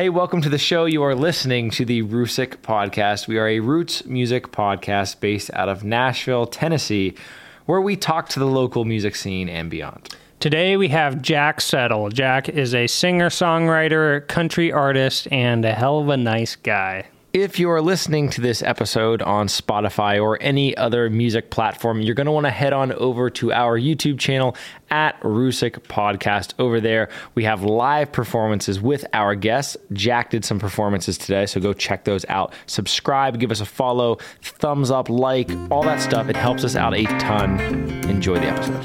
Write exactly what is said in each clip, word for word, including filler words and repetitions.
Hey, welcome to the show. You are listening to the Rusick Podcast. We are a roots music podcast based out of Nashville, Tennessee, where we talk to the local music scene and beyond. Today we have Jack Settle. Jack is a singer-songwriter, country artist, and a hell of a nice guy. If you are listening to this episode on Spotify or any other music platform, you're going to want to head on over to our YouTube channel at Rusick Podcast. Over there, we have live performances with our guests. Jack did some performances today, so go check those out. Subscribe, give us a follow, thumbs up, like, all that stuff. It helps us out a ton. Enjoy the episode.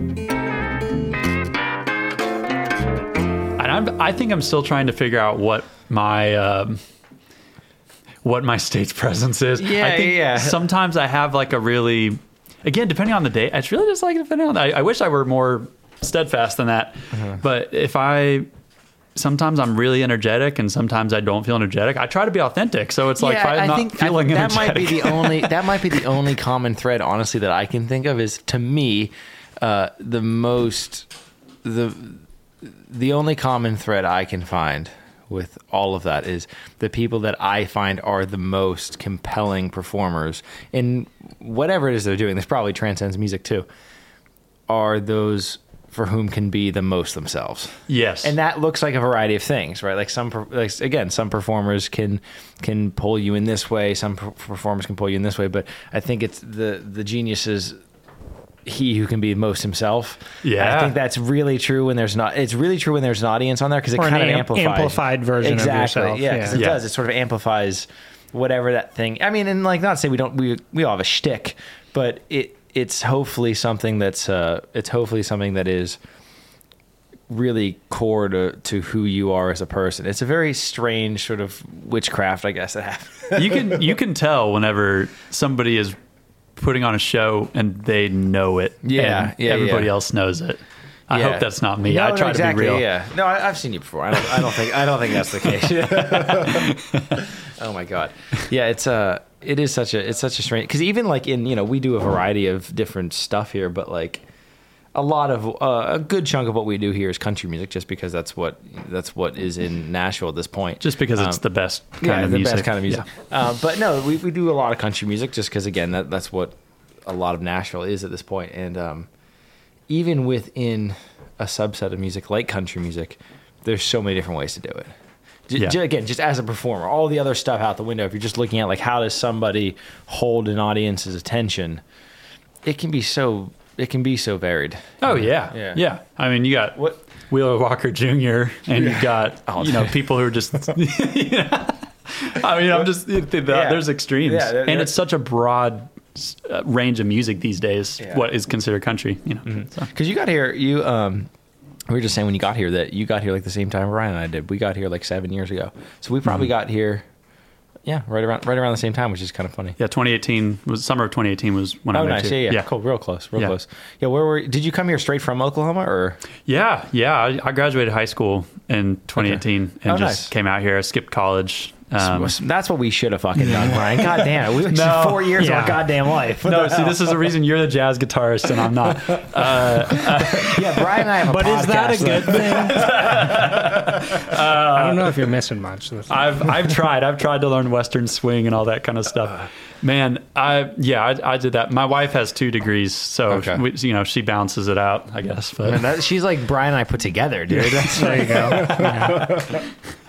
And I'm, I think I'm still trying to figure out what my... Um, what my state's presence is. Yeah, I think yeah. sometimes I have like a really, again, depending on the day, it's really just like depending on, I, I wish I were more steadfast than that. Uh-huh. But if I, sometimes I'm really energetic and sometimes I don't feel energetic. I try to be authentic. So it's like, yeah, if I'm I not think, feeling I think that energetic. might be the only, that might be the only common thread, honestly, that I can think of is, to me, uh, the most, the, the only common thread I can find with all of that is the people that I find are the most compelling performers in whatever it is they're doing. This probably transcends music too. Are those for whom can be the most themselves. Yes. And that looks like a variety of things, right? Like some, like again, some performers can, can pull you in this way. Some performers can pull you in this way, but I think it's the, the genius is he who can be most himself. Yeah. I think that's really true when there's not, it's really true when there's an audience on there because it kind of amp- amplifies. amplified version exactly. of yourself. Yeah, because Yeah. it Yeah. does. It sort of amplifies whatever that thing. I mean, and like not to say we don't, we, we all have a shtick, but it, it's hopefully something that's, uh, it's hopefully something that is really core to, to who you are as a person. It's a very strange sort of witchcraft, I guess, that happens. you can, you can tell whenever somebody is putting on a show and they know it. Yeah, and yeah, everybody yeah. else knows it. I Yeah. hope that's not me. No, I no, try exactly, to be real. Yeah. No, I, I've seen you before. I don't. I don't think. I don't think that's the case. Oh my god. Yeah, it's uh It is such a. It's such a strange. Because even like in you know we do a variety of different stuff here, but like a lot of uh, a good chunk of what we do here is country music, just because that's what that's what is in Nashville at this point. Just because it's Um, the best kind yeah, of the music. best kind of music. Yeah. Uh, but no, we we do a lot of country music, just because again that that's what a lot of Nashville is at this point, and um, even within a subset of music like country music, there's so many different ways to do it. J- Yeah. j- again, just as a performer, all the other stuff out the window. If you're just looking at like how does somebody hold an audience's attention, it can be so it can be so varied. Oh yeah. Yeah. yeah. I mean, you got What- Wheeler Walker Junior and you got Oh, you know people who are just. You know, I mean, I'm just the, the, Yeah. there's extremes, Yeah, there- and there- it's such a broad uh, range of music these days. Yeah. What is considered country? You know. Mm-hmm. So. Because you got here, you um, we were just saying when you got here that you got here like the same time Ryan and I did. We got here like seven years ago, so we probably Mm-hmm. got here, yeah, right around right around the same time, which is kind of funny. Yeah, twenty eighteen was summer of twenty eighteen was when I Oh, moved nice. here. Yeah, yeah, Cool. Real close. Real Yeah. close. Yeah. Where were? Did you come here straight from Oklahoma or? Yeah, yeah. I, I graduated high school in twenty eighteen and Oh, just nice. came out here. I skipped college. Um, That's what we should have fucking done, Brian. God damn it. We wasted No. four years of Yeah. our goddamn life. What no, the see, hell? this is the reason you're the jazz guitarist and I'm not. Yeah, Brian and I have a But is that a podcast, good thing? I don't know if you're missing much. I've I've tried. I've tried to learn Western swing and all that kind of stuff. Man, I yeah, I, I did that. My wife has two degrees, so Okay. we, you know she balances it out, I guess. But Man, that, she's like Brian and I put together, dude. That's, There you go.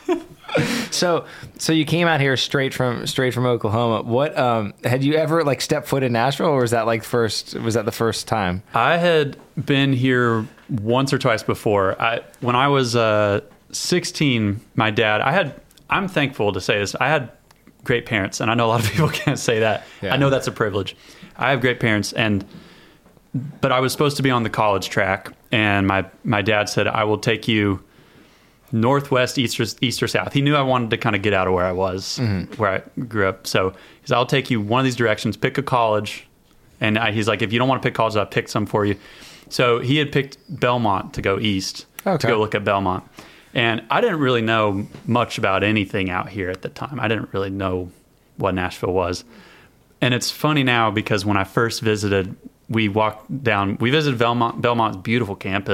so, so you came out here straight from straight from Oklahoma. What um, had you ever like stepped foot in Nashville, or was that like first? Was that the first time? I had been here once or twice before. I when I was uh, sixteen, my dad. I had. I'm thankful to say this. I had great parents, and I know a lot of people can't say that. Yeah. I know that's a privilege. I have great parents, and but I was supposed to be on the college track, and my my dad said, "I will take you northwest, east, or, east or south." He knew I wanted to kind of get out of where I was, Mm-hmm. where I grew up. So he said, "I'll take you one of these directions. Pick a college." And I, he's like, "If you don't want to pick college, I'll pick some for you." So he had picked Belmont to go east, Okay. to go look at Belmont. And I didn't really know much about anything out here at the time. I didn't really know what Nashville was. And it's funny now because when I first visited, we walked down, we visited Belmont, Belmont's beautiful campus.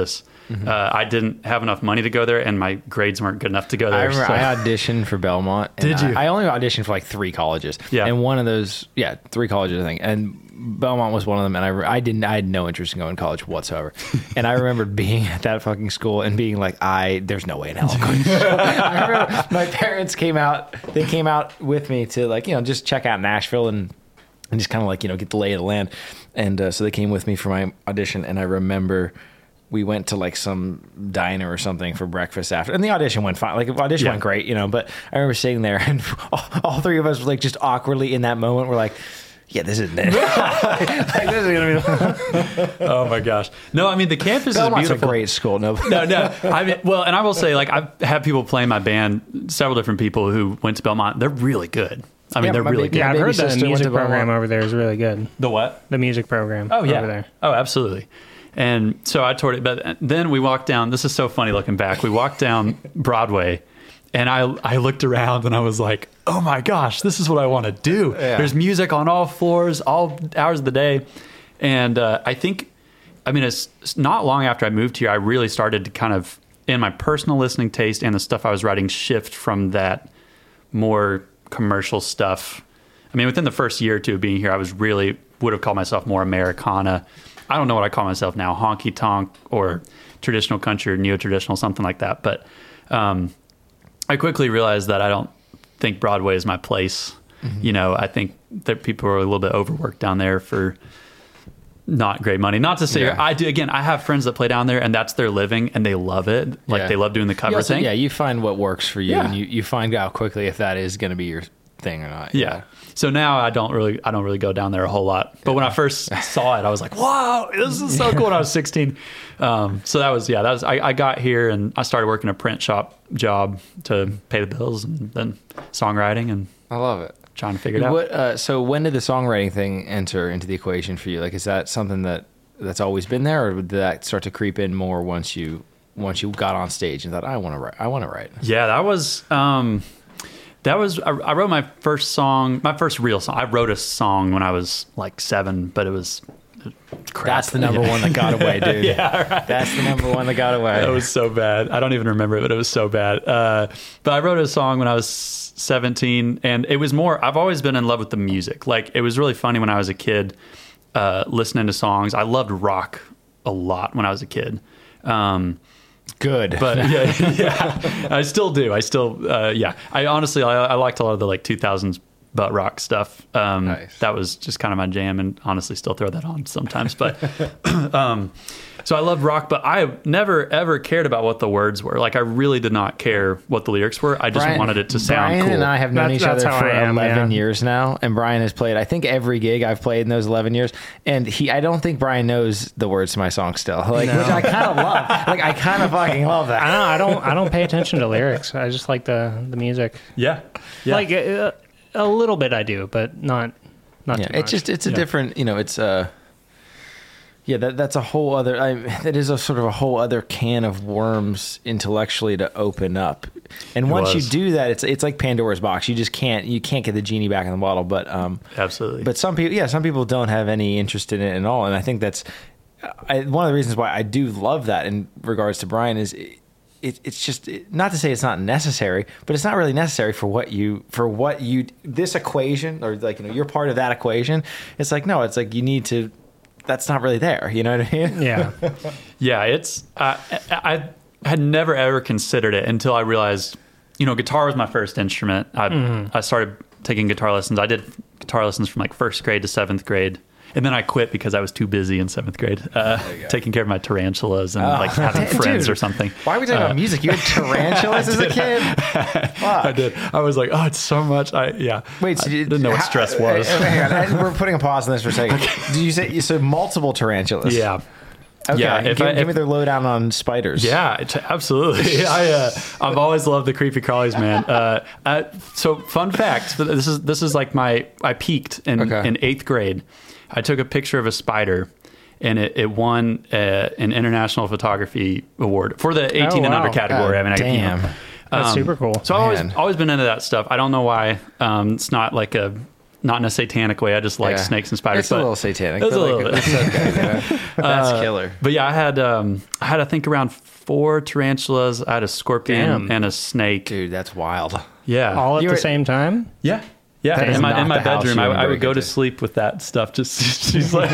uh, I didn't have enough money to go there, and my grades weren't good enough to go there. I remember so. I auditioned for Belmont. and Did you? I, I only auditioned for like three colleges. Yeah. And one of those, yeah, three colleges, I think. And Belmont was one of them. And I, re- I didn't, I had no interest in going to college whatsoever. And I remember being at that fucking school and being like, I, there's no way in hell I'm going to school. I remember my parents came out, they came out with me to like, you know, just check out Nashville and, and just kind of like, you know, get the lay of the land. And uh, so they came with me for my audition. And I remember we went to like some diner or something for breakfast after, and the audition went fine. Like the audition Yeah. went great, you know, but I remember sitting there and all, all three of us were like just awkwardly in that moment. We're like, yeah, this isn't it. Like, this is going to be Oh my gosh. No, I mean, the campus Belmont's is beautiful. a great school. No, no, no. I mean, well, and I will say, like, I've had people play in my band, several different people who went to Belmont. They're really good. I mean, Yeah, they're my really big- good. Yeah, I've baby heard the sister went music to Belmont. program over there is really good. The what? The music program Oh, yeah. over there. Oh, absolutely. And so I toured it, but then we walked down. This is so funny looking back. We walked down Broadway, and I I looked around and I was like, oh my gosh, this is what I want to do. Yeah. There's music on all floors, all hours of the day. And uh, I think, I mean, it's it's not long after I moved here, I really started to kind of, in my personal listening taste and the stuff I was writing, shift from that more commercial stuff. I mean, within the first year or two of being here, I was really, would have called myself more Americana. I don't know what I call myself now, honky tonk or traditional country or neo-traditional, something like that. But um, I quickly realized that I don't think Broadway is my place. Mm-hmm. You know, I think that people are a little bit overworked down there for not great money. Not to say, Yeah. I do, again, I have friends that play down there and that's their living and they love it. Like Yeah. they love doing the cover You also- thing. yeah, you find what works for you, Yeah. and you, you find out quickly if that is going to be your thing or not. Yeah. So now I don't really, I don't really go down there a whole lot. But when I first saw it, I was like, "Wow, this is so cool!" When I was sixteen, um, so that was, yeah, that was. I, I got here and I started working a print shop job to pay the bills, and then songwriting and I love it. trying to figure it out. What? Uh, so when did the songwriting thing enter into the equation for you? Like, is that something that that's always been there, or did that start to creep in more once you once you got on stage and thought, I want to write, I want to write? Yeah, that was. Um, That was, I, I wrote my first song, my first real song. I wrote a song when I was like seven, but it was crap. That's the number one that got away, dude. Yeah, right. That's the number one that got away. It was so bad. I don't even remember it, but it was so bad. Uh, but I wrote a song when I was seventeen, and it was more, I've always been in love with the music. Like, it was really funny when I was a kid, uh, listening to songs. I loved rock a lot when I was a kid. Um, Good. But yeah, yeah, I still do. I still, uh, yeah. I honestly, I, I liked a lot of the like two thousands butt rock stuff. Um, Nice. That was just kind of my jam, and honestly, still throw that on sometimes. But um, so I loved rock, but I never ever cared about what the words were. Like, I really did not care what the lyrics were. I just Brian- wanted it to sound Brian cool. and I have known That's- each that's other how for I am, eleven yeah. years now, and Brian has played, I think, every gig I've played in those eleven years. And he, I don't think Brian knows the words to my song still, like, No. which I kind of love. Like, I kind of fucking love I that. don't know. I don't. I don't pay attention to lyrics. I just like the the music. yeah, yeah. Like uh, a little bit, I do, but not not Yeah, too much. it's just it's a Yeah. different, you know, it's uh yeah, that that's a whole other. I, that is a sort of a whole other can of worms intellectually to open up. And It once was. you do that, it's it's like Pandora's box. You just can't you can't get the genie back in the bottle. But um, absolutely. but some people, yeah, some people don't have any interest in it at all. And I think that's I, one of the reasons why I do love that in regards to Brian is. It, it, it's just not to say it's not necessary, but it's not really necessary for what you for what you this equation or like you know you're part of that equation. It's like no, it's like you need to. That's not really there. You know what I mean? Yeah. Yeah, it's uh, I, I had never ever considered it until I realized, you know, guitar was my first instrument. I Mm-hmm. I started taking guitar lessons. I did guitar lessons from like first grade to seventh grade, and then I quit because I was too busy in seventh grade, uh, taking care of my tarantulas and like having Dude, friends or something. Why are we talking Uh, about music? You had tarantulas as a kid. I did. I was like, oh, it's so much. I yeah. Wait, so I you, didn't know what how- stress was. uh, Hang on, we're putting a pause on this for a second. Did you say so? Multiple tarantulas. Yeah. Okay. Yeah, if give, I- give if- me the lowdown on spiders. Yeah, it's, absolutely. I uh, I've always loved the creepy crawlies, man. Uh, uh, so fun fact: this is this is like my I peaked in Okay. in eighth grade. I took a picture of a spider, and it, it won uh, an international photography award for the eighteen and wow. under category. God I mean, I, you know, damn. That's super cool. So I've Man. always always been into that stuff. I don't know why. Um, it's not like a not in a satanic way. I just like Yeah. snakes and spiders. It's a but- little satanic. It's but a like, little bit. it's okay, you know? That's Uh, killer. But yeah, I had um, I had I think around four tarantulas. I had a scorpion Damn. and a snake. Dude, that's wild. Yeah, All at You the were- same time? yeah, yeah. That is In my not in my the house bedroom, you I, wanna I would break go to into. sleep with that stuff. Just she's like,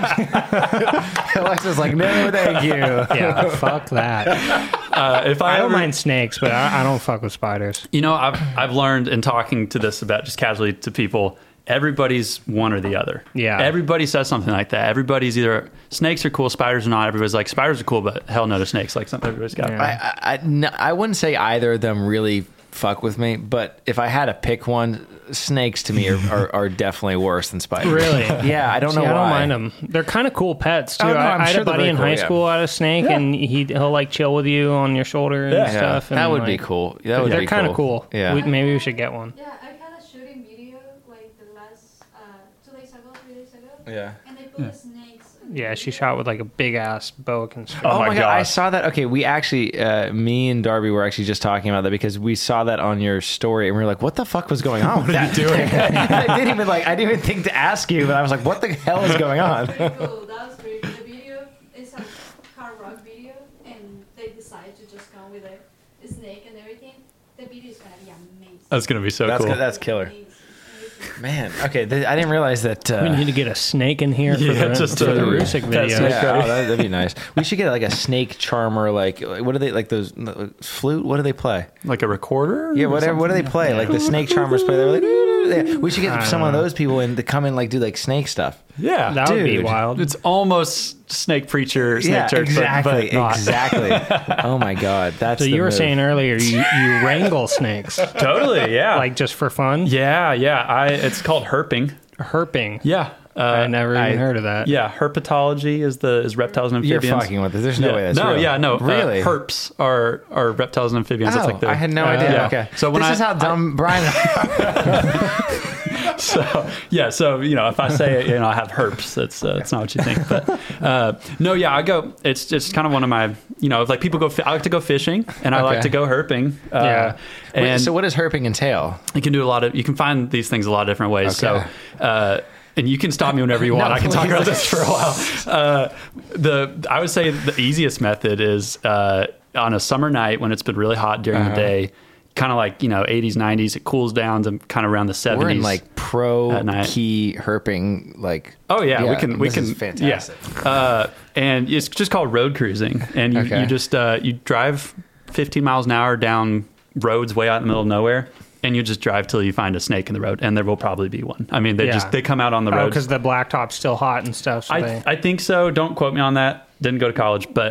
Alexa's like, no, thank you. Yeah, fuck that. uh, if I, I don't ever, mind snakes, but I, I don't fuck with spiders. you know, I've I've learned in talking to this about just casually to people. Everybody's one or the other. Yeah. Everybody says something like that. Everybody's either snakes are cool, spiders are not. Everybody's like spiders are cool, but hell no to snakes. Like something everybody's got. Yeah. I, I, I, no, I wouldn't say either of them really fuck with me, but if I had to pick one, snakes to me are, are, are definitely worse than spiders. Really? Yeah, I don't See, know I don't why. mind them. They're kind of cool pets too. Oh, no, I, I'm I had sure a they're buddy very in cool, high yeah. school had a snake, Yeah. and he he'll like chill with you on your shoulder and Yeah. Yeah, stuff. And that would be like, cool. That would They're be kind of cool. cool. Yeah. We, maybe we should get one. Yeah, I had a shooting video like the last uh, two days ago, three days ago, Yeah. and they put the snakes. on the Yeah, she video. shot with like a big ass boa constrictor. Oh Oh, my my god, I gosh. saw that. Okay, we actually, uh, me and Darby were actually just talking about that because we saw that on your story and we were like, "What the fuck was going on?" What are you doing? I didn't even like. I didn't even think to ask you, but I was like, "What the hell is going on?" Pretty cool. That was pretty cool. The video is a car rock video, and they decided to just come with a, a snake and everything. The video is gonna be amazing. That's gonna be so That's cool. good. That's killer. Amazing. Amazing. Man, okay, th- I didn't realize that. Uh, We need to get a snake in here for Yeah, the, just for to- the Rusick that video. snake- yeah, oh, that, that'd be nice. We should get like a snake charmer. Like, what do they like? Those uh, flute? What do they play? Like a recorder? Yeah, or whatever. What do they something? play? Like the snake charmers play. They're like, yeah. We should I get don't some of know. those people in to come and like do like snake stuff. Yeah, That would be Dude. wild. it's almost snake preacher, snake yeah, church, but- exactly, but, not. exactly. Oh my god, that's So the you were move. saying earlier you, you wrangle snakes, Totally, yeah. like just for fun? yeah, yeah. I it's called herping. Herping. Yeah, uh, I never even I- heard of that. Yeah, herpetology is the is reptiles and You're amphibians. fucking with it. There's no yeah. way that's no, real. yeah, no. uh, Really? herps are are reptiles and amphibians. Oh, That's like the, I had no uh, idea. yeah. Okay, So when this I, is how dumb Brian. so yeah, so you know, if I say you know I have herpes, that's uh, that's not what you think. But uh, no, yeah, I go. It's just kind of one of my you know, if like people go. fi- I like to go fishing, and I like Okay. to go herping. Uh, Yeah. and Wait, so what does herping entail? you can do a lot of. You can find these things a lot of different ways. Okay. So. Uh, and you can stop me whenever you want. No, I can talk please. about this for a while. Uh, the I would say the easiest method is uh, on a summer night when it's been really hot during Uh-huh. the day, kind of like you know eighties, nineties. It cools down to kind of around the seventies. We're in like pro at night. key herping. Like, Oh yeah, we can we this can is fantastic. Yeah. Uh, and it's just called road cruising, and you, Okay. you just uh, you drive fifteen miles an hour down roads way out in the middle of nowhere, and you just drive till you find a snake in the road, and there will probably be one. I mean, they Yeah. just they come out on the Oh, road. because the blacktop's still hot and stuff. So I they, I think so. Don't quote me on that. Didn't go to college, but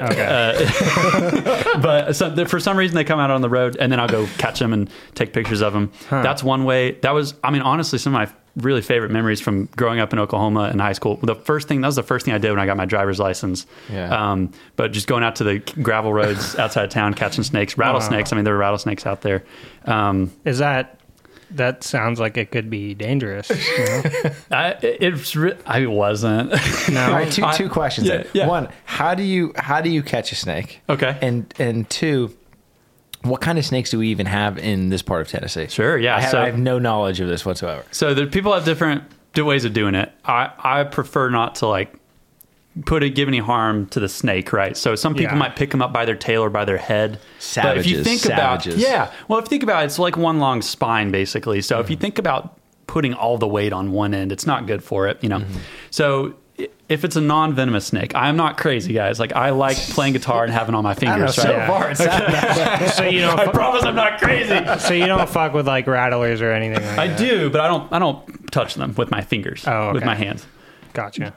uh, but some, for some reason they come out on the road, and then I'll go catch them and take pictures of them. Huh. That's one way. That was, I mean, honestly, some of my really favorite memories from growing up in Oklahoma in high school. The first thing that was the first thing I did when I got my driver's license. Yeah. Um, but just going out to the gravel roads outside of town, catching snakes, rattlesnakes. I mean, there were rattlesnakes out there. Um, is that that sounds like it could be dangerous. You know? I, it's re- I wasn't. No, All right, two I- two questions. yeah, then. yeah. One, how do you how do you catch a snake? Okay. And and two, what kind of snakes do we even have in this part of Tennessee? Sure. Yeah. I have, so I have no knowledge of this whatsoever. So the people have different different ways of doing it. I, I prefer not to like put it give any harm to the snake, right? So some people Yeah. might pick them up by their tail or by their head. But if you Savages, think savages. about yeah, well, if you think about it, it's like one long spine basically. So if you think about putting all the weight on one end, it's not good for it, you know. So i- if it's a non-venomous snake, I'm not crazy, guys. Like I like playing guitar and having it on my I don't know. fingers. So right? Yeah. far, it's not so you don't. I fu- promise I'm not crazy. so you don't fuck with like rattlers or anything like I that. do, but I don't. I don't touch them with my fingers. Oh, with okay. my hands. Gotcha.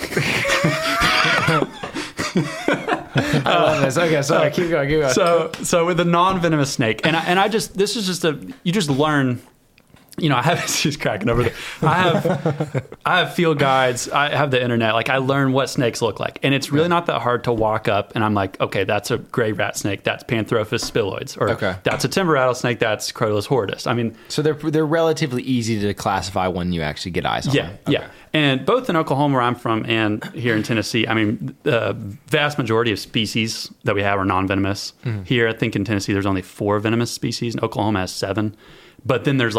I love this. Okay, sorry. Keep going. Keep going. so so with a non-venomous snake, and I, and I just this is just a you just learn. You know, I have she's cracking over there. I have I have field guides. I have the internet. Like I learn what snakes look like, and it's really not that hard to walk up. And I'm like, okay, that's a gray rat snake. That's Pantherophis spiloides, or Okay. that's a timber rattlesnake. That's Crotalus horridus. I mean, So they're they're relatively easy to classify when you actually get eyes on yeah, them. yeah. And both in Oklahoma, where I'm from, and here in Tennessee, I mean, the vast majority of species that we have are non-venomous. Here, I think in Tennessee, there's only four venomous species, and Oklahoma has seven. But then there's like dozens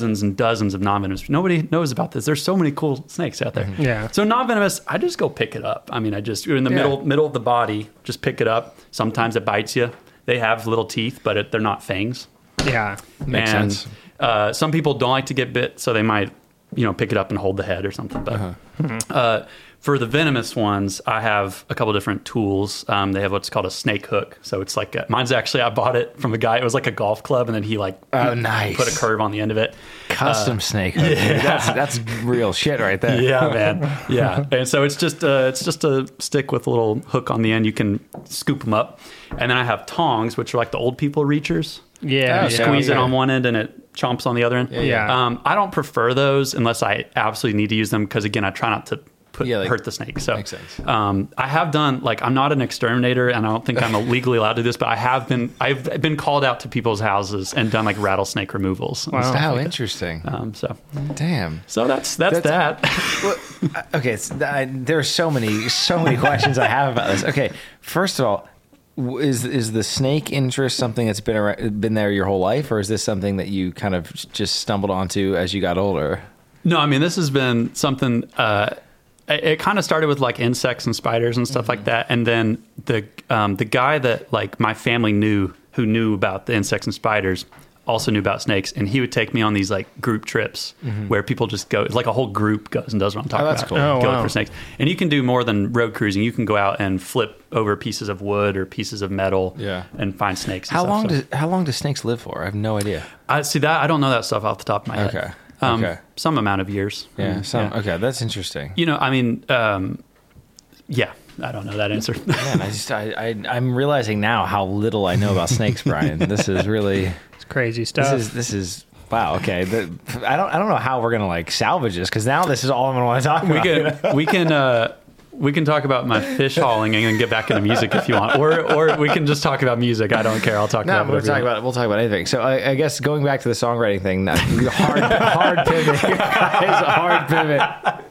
dozens and dozens of non-venomous. Nobody knows about this. There's so many cool snakes out there. Mm-hmm. Yeah. So non-venomous, I just go pick it up. I mean, I just in the Yeah. middle middle of the body, just pick it up. Sometimes it bites you. They have little teeth, but it, they're not fangs. Yeah. Makes and, sense. Uh, some people don't like to get bit, so they might, you know, pick it up and hold the head or something. But Uh-huh. uh, for the venomous ones, I have a couple different tools. Um, they have what's called a snake hook. So it's like a, mine's actually I bought it from a guy. It was like a golf club, and then he like Oh, nice. put a curve on the end of it. Custom snake. hook. That's that's real shit right there. Yeah, man. Yeah, and so it's just uh, it's just a stick with a little hook on the end. You can scoop them up, and then I have tongs, which are like the old people reachers. Yeah. Oh, yeah. Squeeze it okay. on one end, and it chomps on the other end. yeah. Um, I don't prefer those unless I absolutely need to use them because again, I try not to put Yeah, like- hurt the snake. So Makes sense. Um, I have done like I'm not an exterminator, and I don't think I'm legally allowed to do this, but I have been I've been called out to people's houses and done like rattlesnake removals. and Wow. stuff Oh, like that. interesting. Um, so Damn. so that's that's, That's- that. Well, uh, okay, it's, I, there are so many, so many questions I have about this. Okay, first of all, w- is is the snake interest something that's been around, been there your whole life, or is this something that you kind of just stumbled onto as you got older? No, I mean this has been something. Uh, it, it kind of started with like insects and spiders and stuff like that, and then the um, the guy that like my family knew who knew about the insects and spiders also knew about snakes, and he would take me on these like group trips where people just go. It's like a whole group goes and does what I'm talking Oh, that's about. cool. Oh, go wow. for snakes, and you can do more than road cruising. You can go out and flip over pieces of wood or pieces of metal, Yeah. and find snakes. And How stuff. long So- do how long do snakes live for? I have no idea. I see that? I don't know that stuff off the top of my head. Okay. Um, Okay. Some amount of years. Yeah. Mm, Some, Okay, that's interesting. You know, I mean, um, yeah, I don't know that answer. Man, I just I, I I'm realizing now how little I know about snakes, Brian. This is really It's crazy this stuff. is this is wow. Okay, the, I don't I don't know how we're gonna like salvage this because now this is all I'm gonna want to talk we about. can we can uh, we can talk about my fish hauling and then get back into music if you want, or or we can just talk about music. I don't care. I'll talk No, about we'll whatever talk you want. about it. We'll talk about anything. So I, I guess going back to the songwriting thing, that hard hard pivot, guys, hard pivot.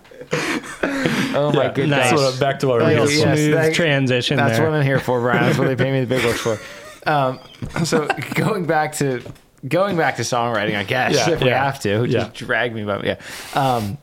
Oh my Yeah, goodness! that's what I'm- back to what we're Thank here you. for. Yes, Smooth thank- transition That's there. what I'm here for, Brian. That's what they pay me the big bucks for. Um, so going back to going back to songwriting, I guess Yeah, if we yeah. have to, Yeah. just drag me about yeah. Um,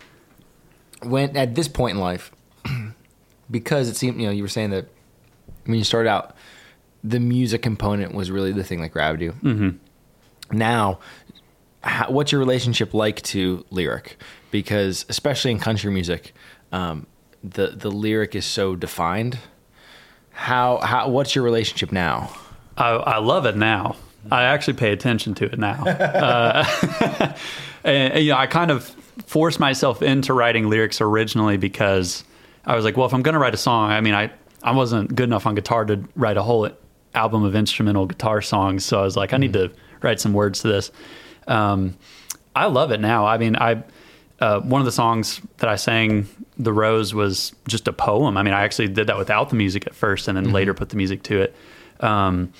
when at this point in life, because it seemed you know you were saying that when you started out, the music component was really the thing that grabbed you. Mm-hmm. Now, how, what's your relationship like to lyric? Because especially in country music, um, the the lyric is so defined. How how what's your relationship now? I, I love it now. I actually pay attention to it now. uh, and, and, you know, I kind of forced myself into writing lyrics originally because I was like, well, if I'm going to write a song, I mean, I, I wasn't good enough on guitar to write a whole album of instrumental guitar songs. So I was like, I need to write some words to this. Um, I love it now. I mean, I uh, one of the songs that I sang, The Rose, was just a poem. I mean, I actually did that without the music at first and then later put the music to it. Um,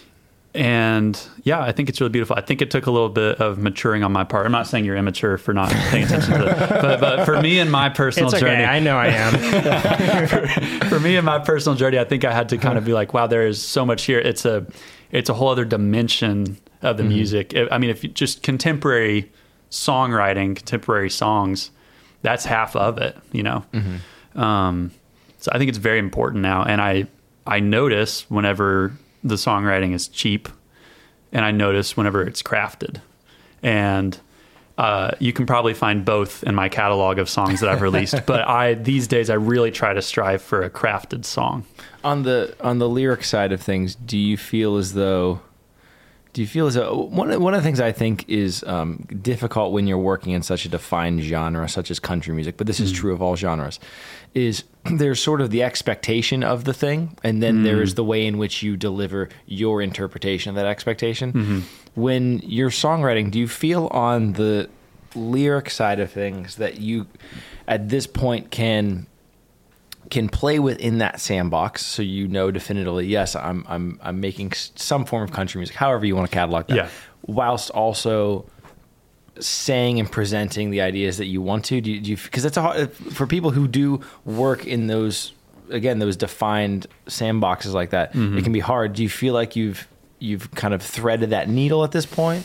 and yeah, I think it's really beautiful. I think it took a little bit of maturing on my part. I'm not saying you're immature for not paying attention to it, but, but for me and my personal It's okay. journey, I know I am. for, for me and my personal journey, I think I had to kind of be like, wow, there is so much here. It's a, it's a whole other dimension of the Mm-hmm. music. I mean, if you just contemporary songwriting, contemporary songs, that's half of it, you know? Mm-hmm. Um, so I think it's very important now. And I, I notice whenever the songwriting is cheap, and I notice whenever it's crafted. And uh, you can probably find both in my catalog of songs that I've released. But I these days I really try to strive for a crafted song. On the on the lyric side of things, do you feel as though do you feel as though one of, one of the things I think is um, difficult when you're working in such a defined genre such as country music, but this is true of all genres, is there's sort of the expectation of the thing, and then there is the way in which you deliver your interpretation of that expectation. Mm-hmm. When you're songwriting, do you feel on the lyric side of things that you, at this point, can can play within that sandbox, so you know definitively, yes, I'm I'm I'm making s- some form of country music, however you want to catalog that, Yeah. whilst also saying and presenting the ideas that you want to? Do you, do you because that's a hard, for people who do work in those, again, those defined sandboxes like that, Mm-hmm. it can be hard. Do you feel like you've you've kind of threaded that needle at this point?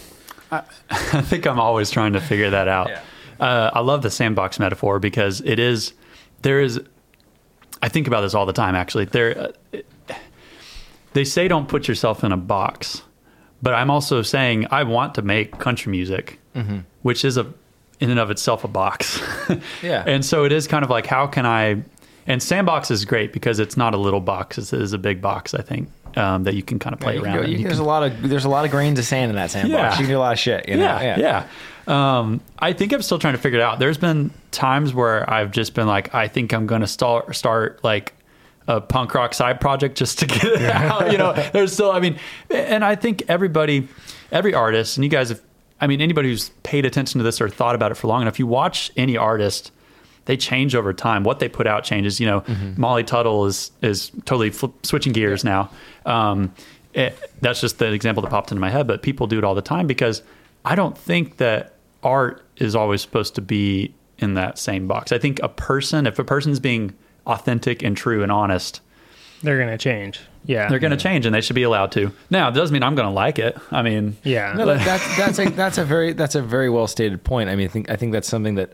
I, I think I'm always trying to figure that out. Yeah. Uh, I love the sandbox metaphor because it is, there is, I think about this all the time, actually. There, uh, it, they say don't put yourself in a box, but I'm also saying I want to make country music, mm-hmm. which is a, in and of itself a box. Yeah. And so it is kind of like, how can I, and sandbox is great because it's not a little box. It is a big box, I think, um, that you can kind of play Yeah, you can around. go- you in. can- You there's can- a lot of there's a lot of grains of sand in that sandbox. Yeah. You can do a lot of shit. You know? yeah, yeah. Um, I think I'm still trying to figure it out. There's been times where I've just been like, I think I'm going to start start like a punk rock side project just to get it out. You know, there's still, I mean, and I think everybody, every artist, and you guys have, I mean, anybody who's paid attention to this or thought about it for long enough, you watch any artist, they change over time. What they put out changes. You know, mm-hmm. Molly Tuttle is is totally flip, switching gears yeah. now. Um, it, that's just the example that popped into my head, but people do it all the time because I don't think that art is always supposed to be in that same box. I think a person, if a person's being authentic and true and honest, They're going to change. Yeah. they're going to change and they should be allowed to. Now, it doesn't mean I'm going to like it. I mean, yeah. No, that- that's that's a that's a very that's a very well stated point. I mean, I think I think that's something that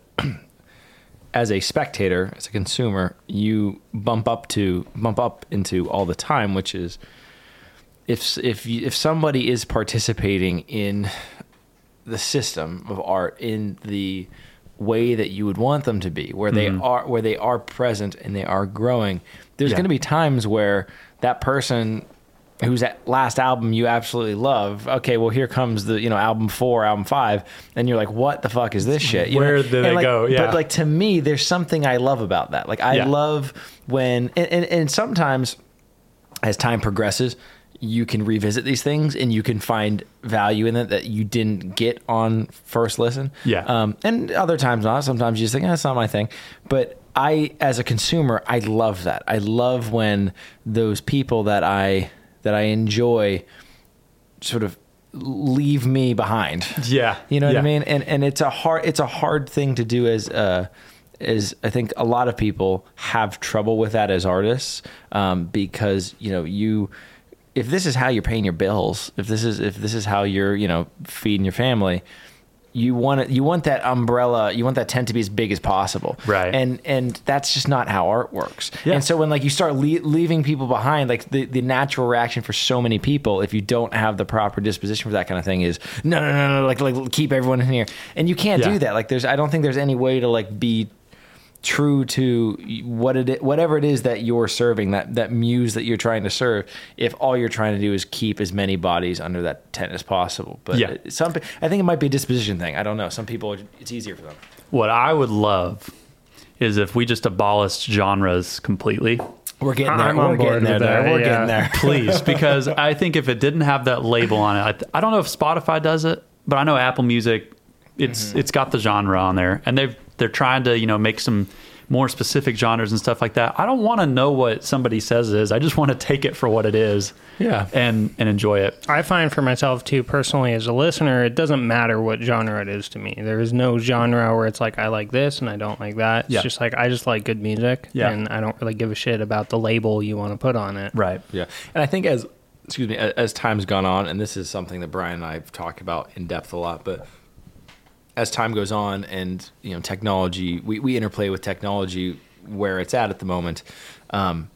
as a spectator, as a consumer, you bump up to bump up into all the time, which is if if you, if somebody is participating in the system of art in the way that you would want them to be, where they Mhm. are where they are present and they are growing, there's Yeah. going to be times where that person whose last album you absolutely love, okay, well, here comes the, you know, album four, album five, and you're like, what the fuck is this shit? You Where know? did And they like, go? Yeah. But like, to me, there's something I love about that. Like, I Yeah. love when, and, and, and sometimes as time progresses, you can revisit these things and you can find value in it that you didn't get on first listen. Yeah. Um, and other times not. Sometimes you just think, eh, that's not my thing. But I, as a consumer, I love that. I love when those people that I that I enjoy sort of leave me behind. Yeah. You know what Yeah. I mean? And and it's a hard it's a hard thing to do as uh is I think a lot of people have trouble with that as artists, um, because, you know, you if this is how you're paying your bills, if this is if this is how you're, you know, feeding your family, you want it, you want that umbrella, you want that tent to be as big as possible. Right. And and that's just not how art works. Yeah. And so when like you start le- leaving people behind, like the, the natural reaction for so many people, if you don't have the proper disposition for that kind of thing, is no, no, no, no, like like keep everyone in here. And you can't Yeah. do that. Like there's, I don't think there's any way to like be true to what it whatever it is that you're serving, that that muse that you're trying to serve, if all you're trying to do is keep as many bodies under that tent as possible. But Yeah. it- some I think it might be a disposition thing. I don't know. Some people, it's easier for them. What I would love is if we just abolished genres completely. We're getting there. I'm We're on board getting there. with there. that, We're yeah. getting there. Please, because I think if it didn't have that label on it, I, th- I don't know if Spotify does it, but I know Apple Music, it's Mm-hmm. it's got the genre on there, and they've they're trying to, you know, make some more specific genres and stuff like that. I don't want to know what somebody says it is. I just want to take it for what it is. Yeah. and and enjoy it. I find for myself too, personally, as a listener, it doesn't matter what genre it is to me. There is no genre where it's like I like this and I don't like that. It's Yeah. just like I just like good music, Yeah. and I don't really give a shit about the label you want to put on it. Right. Yeah, and I think as excuse me, as, as time's gone on, and this is something that Brian and I have talked about in depth a lot, but as time goes on, and you know, technology, we, we interplay with technology where it's at at the moment. Um,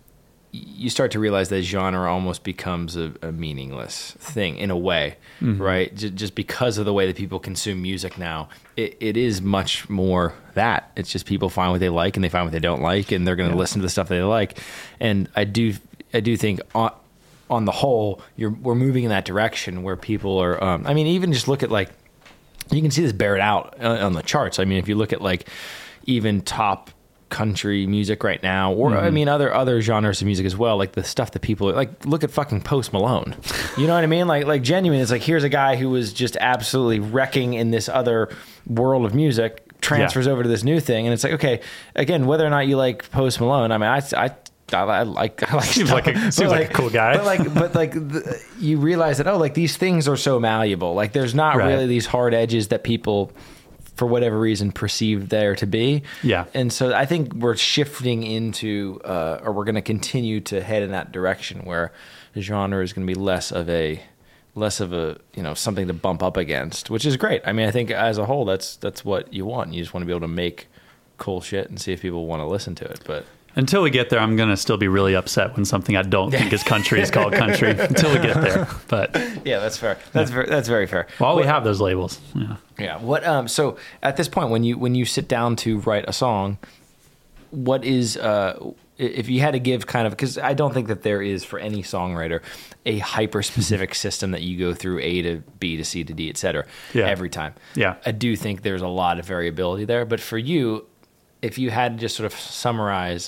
you start to realize that genre almost becomes a, a meaningless thing in a way, Mm-hmm. right? J- just because of the way that people consume music now, it, it is much more that. It's just people find what they like and they find what they don't like, and they're going to Yeah. listen to the stuff they like. And I do, I do think on, on the whole, you're we're moving in that direction where people are. Um, I mean, even just look at like, you can see this bear it out uh, on the charts. I mean, if you look at like even top country music right now, or I mean other other genres of music as well, like the stuff that people like, look at fucking Post Malone. You know what I mean? Like like genuine, it's like here's a guy who was just absolutely wrecking in this other world of music, transfers over to this new thing, and it's like, okay, again, whether or not you like Post Malone, I mean, I I I, I like I like Seems stuff, like a- but seems like a cool guy. But like but like the, you realize that, oh, like these things are so malleable. Like there's not Right. really these hard edges that people, for whatever reason, perceive there to be. Yeah. And so I think we're shifting into, uh, or we're going to continue to head in that direction where the genre is going to be less of a less of a, you know, something to bump up against, which is great. I mean, I think as a whole, that's that's what you want. You just want to be able to make cool shit and see if people want to listen to it. But until we get there, I'm gonna still be really upset when something I don't think is country is called country. Until we get there, but yeah, that's fair. That's very, that's very fair. While What- we have those labels, yeah. Yeah. What? Um. So at this point, when you when you sit down to write a song, what is uh, i- if you had to give kind of, because I don't think that there is for any songwriter a hyper specific system that you go through A to B to C to D, et cetera. Yeah. Every time. Yeah. I do think there's a lot of variability there, but for you, if you had to just sort of summarize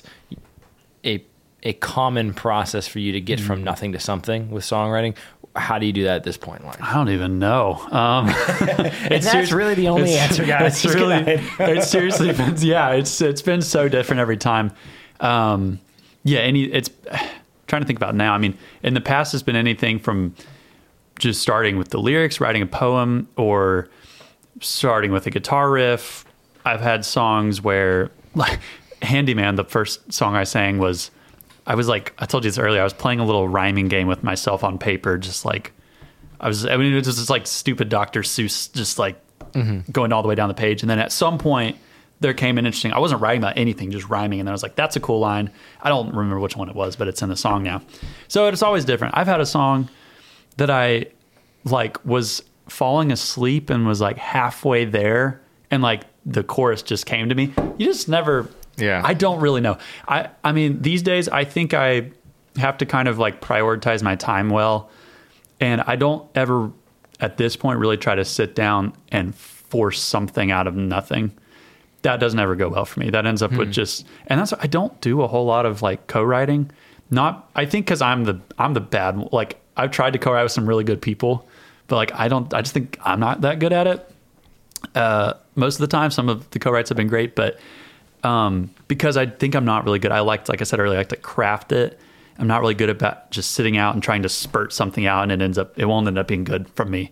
a a common process for you to get from nothing to something with songwriting, how do you do that at this point in life? I don't even know. Um, And that's really the only it's- answer, guys. It's Just really, go ahead. it's seriously, been, yeah, it's it's been so different every time. Um, yeah, any it's trying to think about now. I mean, in the past, it's been anything from just starting with the lyrics, writing a poem, or starting with a guitar riff. I've had songs where, like Handyman, the first song I sang was, I was like, I told you this earlier, I was playing a little rhyming game with myself on paper, just like, I was, I mean, it was just like stupid Doctor Seuss, just like going all the way down the page. And then at some point, there came an interesting, I wasn't writing about anything, just rhyming. And then I was like, that's a cool line. I don't remember which one it was, but it's in the song now. So it's always different. I've had a song that I like was falling asleep and was like halfway there. And like the chorus just came to me. You just never, Yeah. I don't really know. I, I mean, these days, I think I have to kind of like prioritize my time well. And I don't ever, at this point, really try to sit down and force something out of nothing. That doesn't ever go well for me. That ends up with just, and that's, I don't do a whole lot of like co-writing. Not, I think cause I'm the, I'm the bad, like I've tried to co-write with some really good people, but like, I don't, I just think I'm not that good at it. Uh, most of the time, some of the co-writes have been great, but um, because I think I'm not really good. I like, like I said earlier, I like to craft it. I'm not really good about just sitting out and trying to spurt something out, and it ends up, it won't end up being good from me.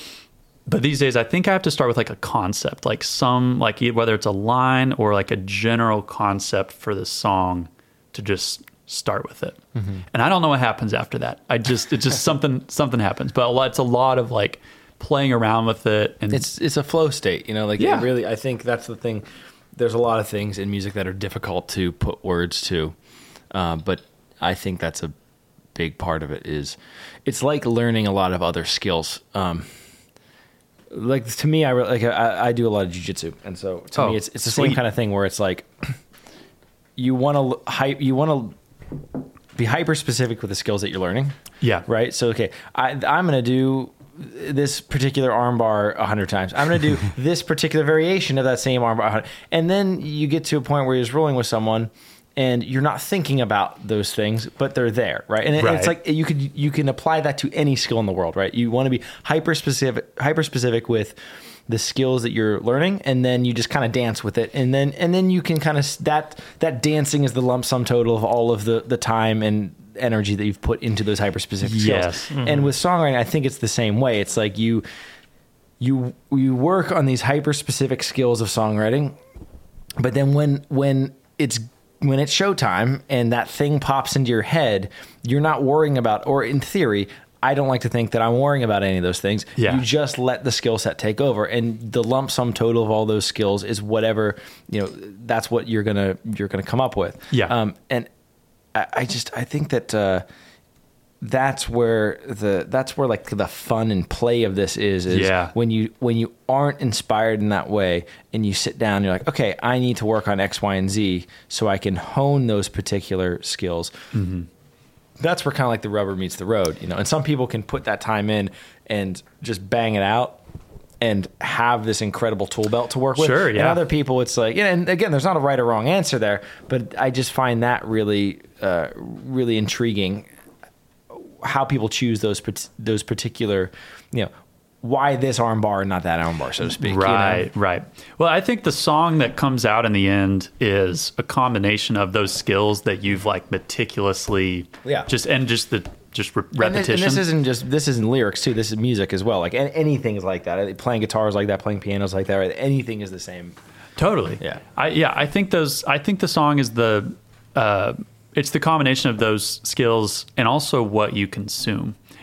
But these days, I think I have to start with like a concept, like some, like e- whether it's a line or like a general concept for the song to just start with it. Mm-hmm. And I don't know what happens after that. I just, it's just something, something happens. But a lot, it's a lot of like playing around with it. And It's it's a flow state, you know, like Yeah. it really, I think that's the thing. There's a lot of things in music that are difficult to put words to. Uh, but I think that's a big part of it is it's like learning a lot of other skills. Um, like to me, I, re- like I, I do a lot of jujitsu. And so to Oh, me, it's, it's the same sweet. kind of thing where it's like, you want to hype, you want to be hyper specific with the skills that you're learning. yeah. Right. So, okay, I, I'm going to do this particular armbar a hundred times. I'm going to do this particular variation of that same armbar. a hundred. And then you get to a point where you're just rolling with someone and you're not thinking about those things, but they're there. Right. And it, Right. it's like you could, you can apply that to any skill in the world, right? You want to be hyper specific, hyper specific with the skills that you're learning, and then you just kind of dance with it. And then, and then you can kind of, that, that dancing is the lump sum total of all of the, the time and energy that you've put into those hyper specific skills. Yes. And with songwriting, I think it's the same way. It's like you, you, you work on these hyper specific skills of songwriting, but then when, when it's, when it's showtime and that thing pops into your head, you're not worrying about, or in theory, I don't like to think that I'm worrying about any of those things. Yeah. You just let the skill set take over, and the lump sum total of all those skills is whatever, you know, that's what you're gonna you're gonna come up with. Yeah. Um, and I, I just I think that uh, that's where the that's where like the fun and play of this is. Is Yeah. when you when you aren't inspired in that way, and you sit down, and you're like, okay, I need to work on X, Y, and Z so I can hone those particular skills. Mm-hmm. That's where kind of like the rubber meets the road, you know. And some people can put that time in and just bang it out and have this incredible tool belt to work with. Sure, And yeah. other people, it's like, yeah. And again, there's not a right or wrong answer there, but I just find that really, uh, really intriguing. How people choose those pat- those particular, you know, why this armbar and not that armbar, so to speak. you know? Right, right. Well, I think the song that comes out in the end is a combination of those skills that you've like meticulously, Yeah. just and just the just re- And this, repetition. and this isn't just this isn't lyrics too. This is music as well. Like an- anything is like that. Playing guitars like that, playing pianos like that. Right? Anything is the same. Totally. Yeah. I yeah, I think those I think the song is the uh it's the combination of those skills and also what you consume.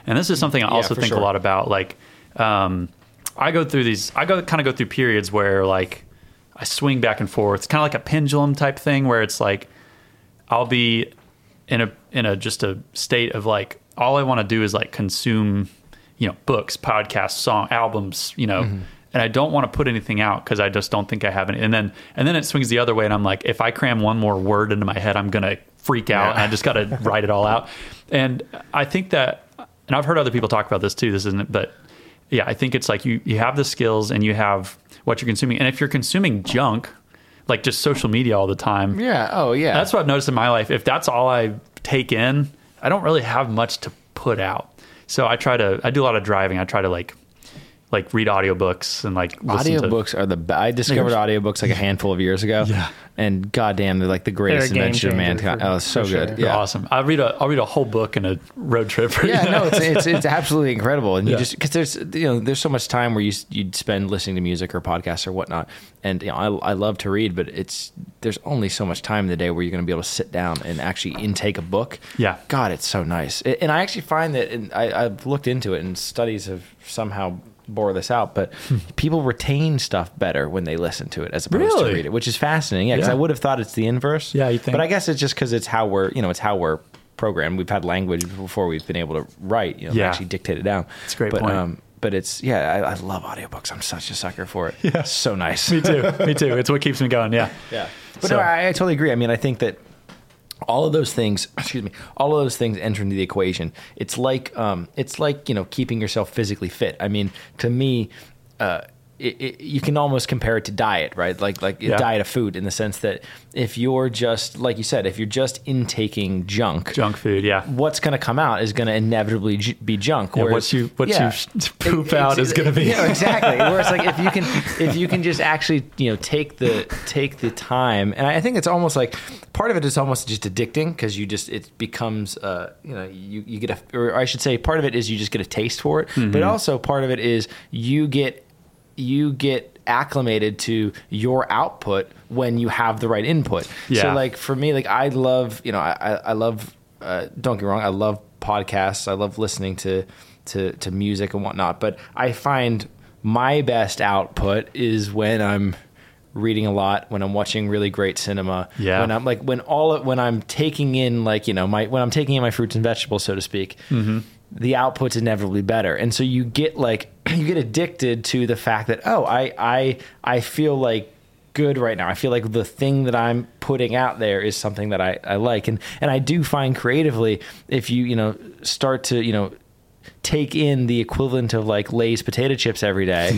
And this is something I Yeah, also for think sure. a lot about. Like, um, I go through these, I go kind of go through periods where like I swing back and forth. It's kind of like a pendulum type thing where it's like, I'll be in a, in a, just a state of like, all I want to do is like consume, you know, books, podcasts, song, albums, you know, Mm-hmm. and I don't want to put anything out because I just don't think I have any. And then, and then it swings the other way. And I'm like, if I cram one more word into my head, I'm going to freak out. Yeah. And I just got to write it all out. And I think that, and I've heard other people talk about this too. This isn't, but yeah, I think it's like you, you have the skills and you have what you're consuming. And if you're consuming junk, like just social media all the time, Yeah. Oh, yeah. that's what I've noticed in my life. If that's all I take in, I don't really have much to put out. So I try to, I do a lot of driving. I try to like, like read audiobooks and like listen to audiobooks are the best. I discovered audiobooks like a handful of years ago. Yeah. And goddamn, they're like the greatest They're a game invention of changer mankind. for- Oh, it's so for good. sure. They're Yeah. awesome. I read a, I'll read a whole book in a road trip. For, Yeah, you know? no, it's, it's it's absolutely incredible, and you Yeah. just because there's you know there's so much time where you you'd spend listening to music or podcasts or whatnot, and you know I I love to read, but it's there's only so much time in the day where you're going to be able to sit down and actually intake a book. Yeah. God, it's so nice, and I actually find that, and I, I've looked into it, and studies have somehow bore this out, but people retain stuff better when they listen to it as opposed Really? to read it, which is fascinating. Yeah, because Yeah. I would have thought it's the inverse. Yeah, you think. But I guess it's just because it's how we're you know it's how we're programmed. We've had language before we've been able to write. You know, Yeah. actually dictate it down. That's a great but, point. Um, but it's yeah, I, I love audiobooks. I'm such a sucker for it. Yeah. So nice. Me too. Me too. It's what keeps me going. Yeah. Yeah. But So- no, I, I totally agree. I mean, I think that all of those things, excuse me, all of those things enter into the equation. It's like, um, it's like, you know, keeping yourself physically fit. I mean, to me, uh, it, it, you can almost compare it to diet, right? Like, like Yeah. diet of food, in the sense that if you're just, like you said, if you're just intaking junk, Junk food. Yeah. what's going to come out is going to inevitably j- be junk. Yeah, Whereas- what you- what you sh- poop It- out it's- is gonna be- yeah, exactly. Whereas like if you can if you can just actually you know take the take the time, and I think it's almost like part of it is almost just addicting because you just it becomes uh you know you you get a, or I should say part of it is you just get a taste for it, Mm-hmm. but also part of it is you get you get acclimated to your output when you have the right input. Yeah. So like for me, like I love, you know, I, I I love, uh, don't get me wrong, I love podcasts. I love listening to, to, to music and whatnot, but I find my best output is when I'm reading a lot, when I'm watching really great cinema, Yeah. when I'm like, when all, of- when I'm taking in like, you know, my, when I'm taking in my fruits and vegetables, so to speak, Mm-hmm. the output's inevitably better. And so you get like, you get addicted to the fact that, oh, I, I, I feel like good right now. I feel like the thing that I'm putting out there is something that I, I like. And, and I do find creatively, if you, you know, start to, you know, take in the equivalent of like Lay's potato chips every day,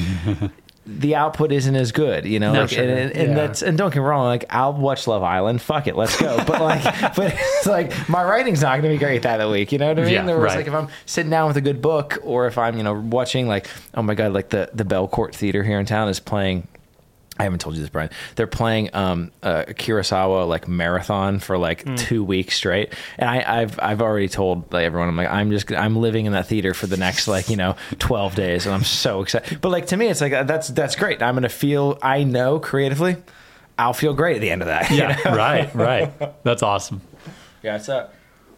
the output isn't as good, you know. No, like, sure. and, and, and Yeah. that's and don't get me wrong, like I'll watch Love Island, fuck it, let's go. But like, but it's like my writing's not going to be great that week, you know what I mean? Yeah, There was right. like if I'm sitting down with a good book, or if I'm you know watching like oh my god, like the the Belcourt Theater here in town is playing. I haven't told you this, Brian. They're playing um, a Kurosawa like marathon for like two weeks straight, and I, I've I've already told like, everyone I'm like I'm just I'm living in that theater for the next like you know twelve days, and I'm so excited. But like to me, it's like uh, that's that's great. I'm gonna feel I know creatively, I'll feel great at the end of that. you Yeah. know? Right. Right. That's awesome. Yeah, it's up.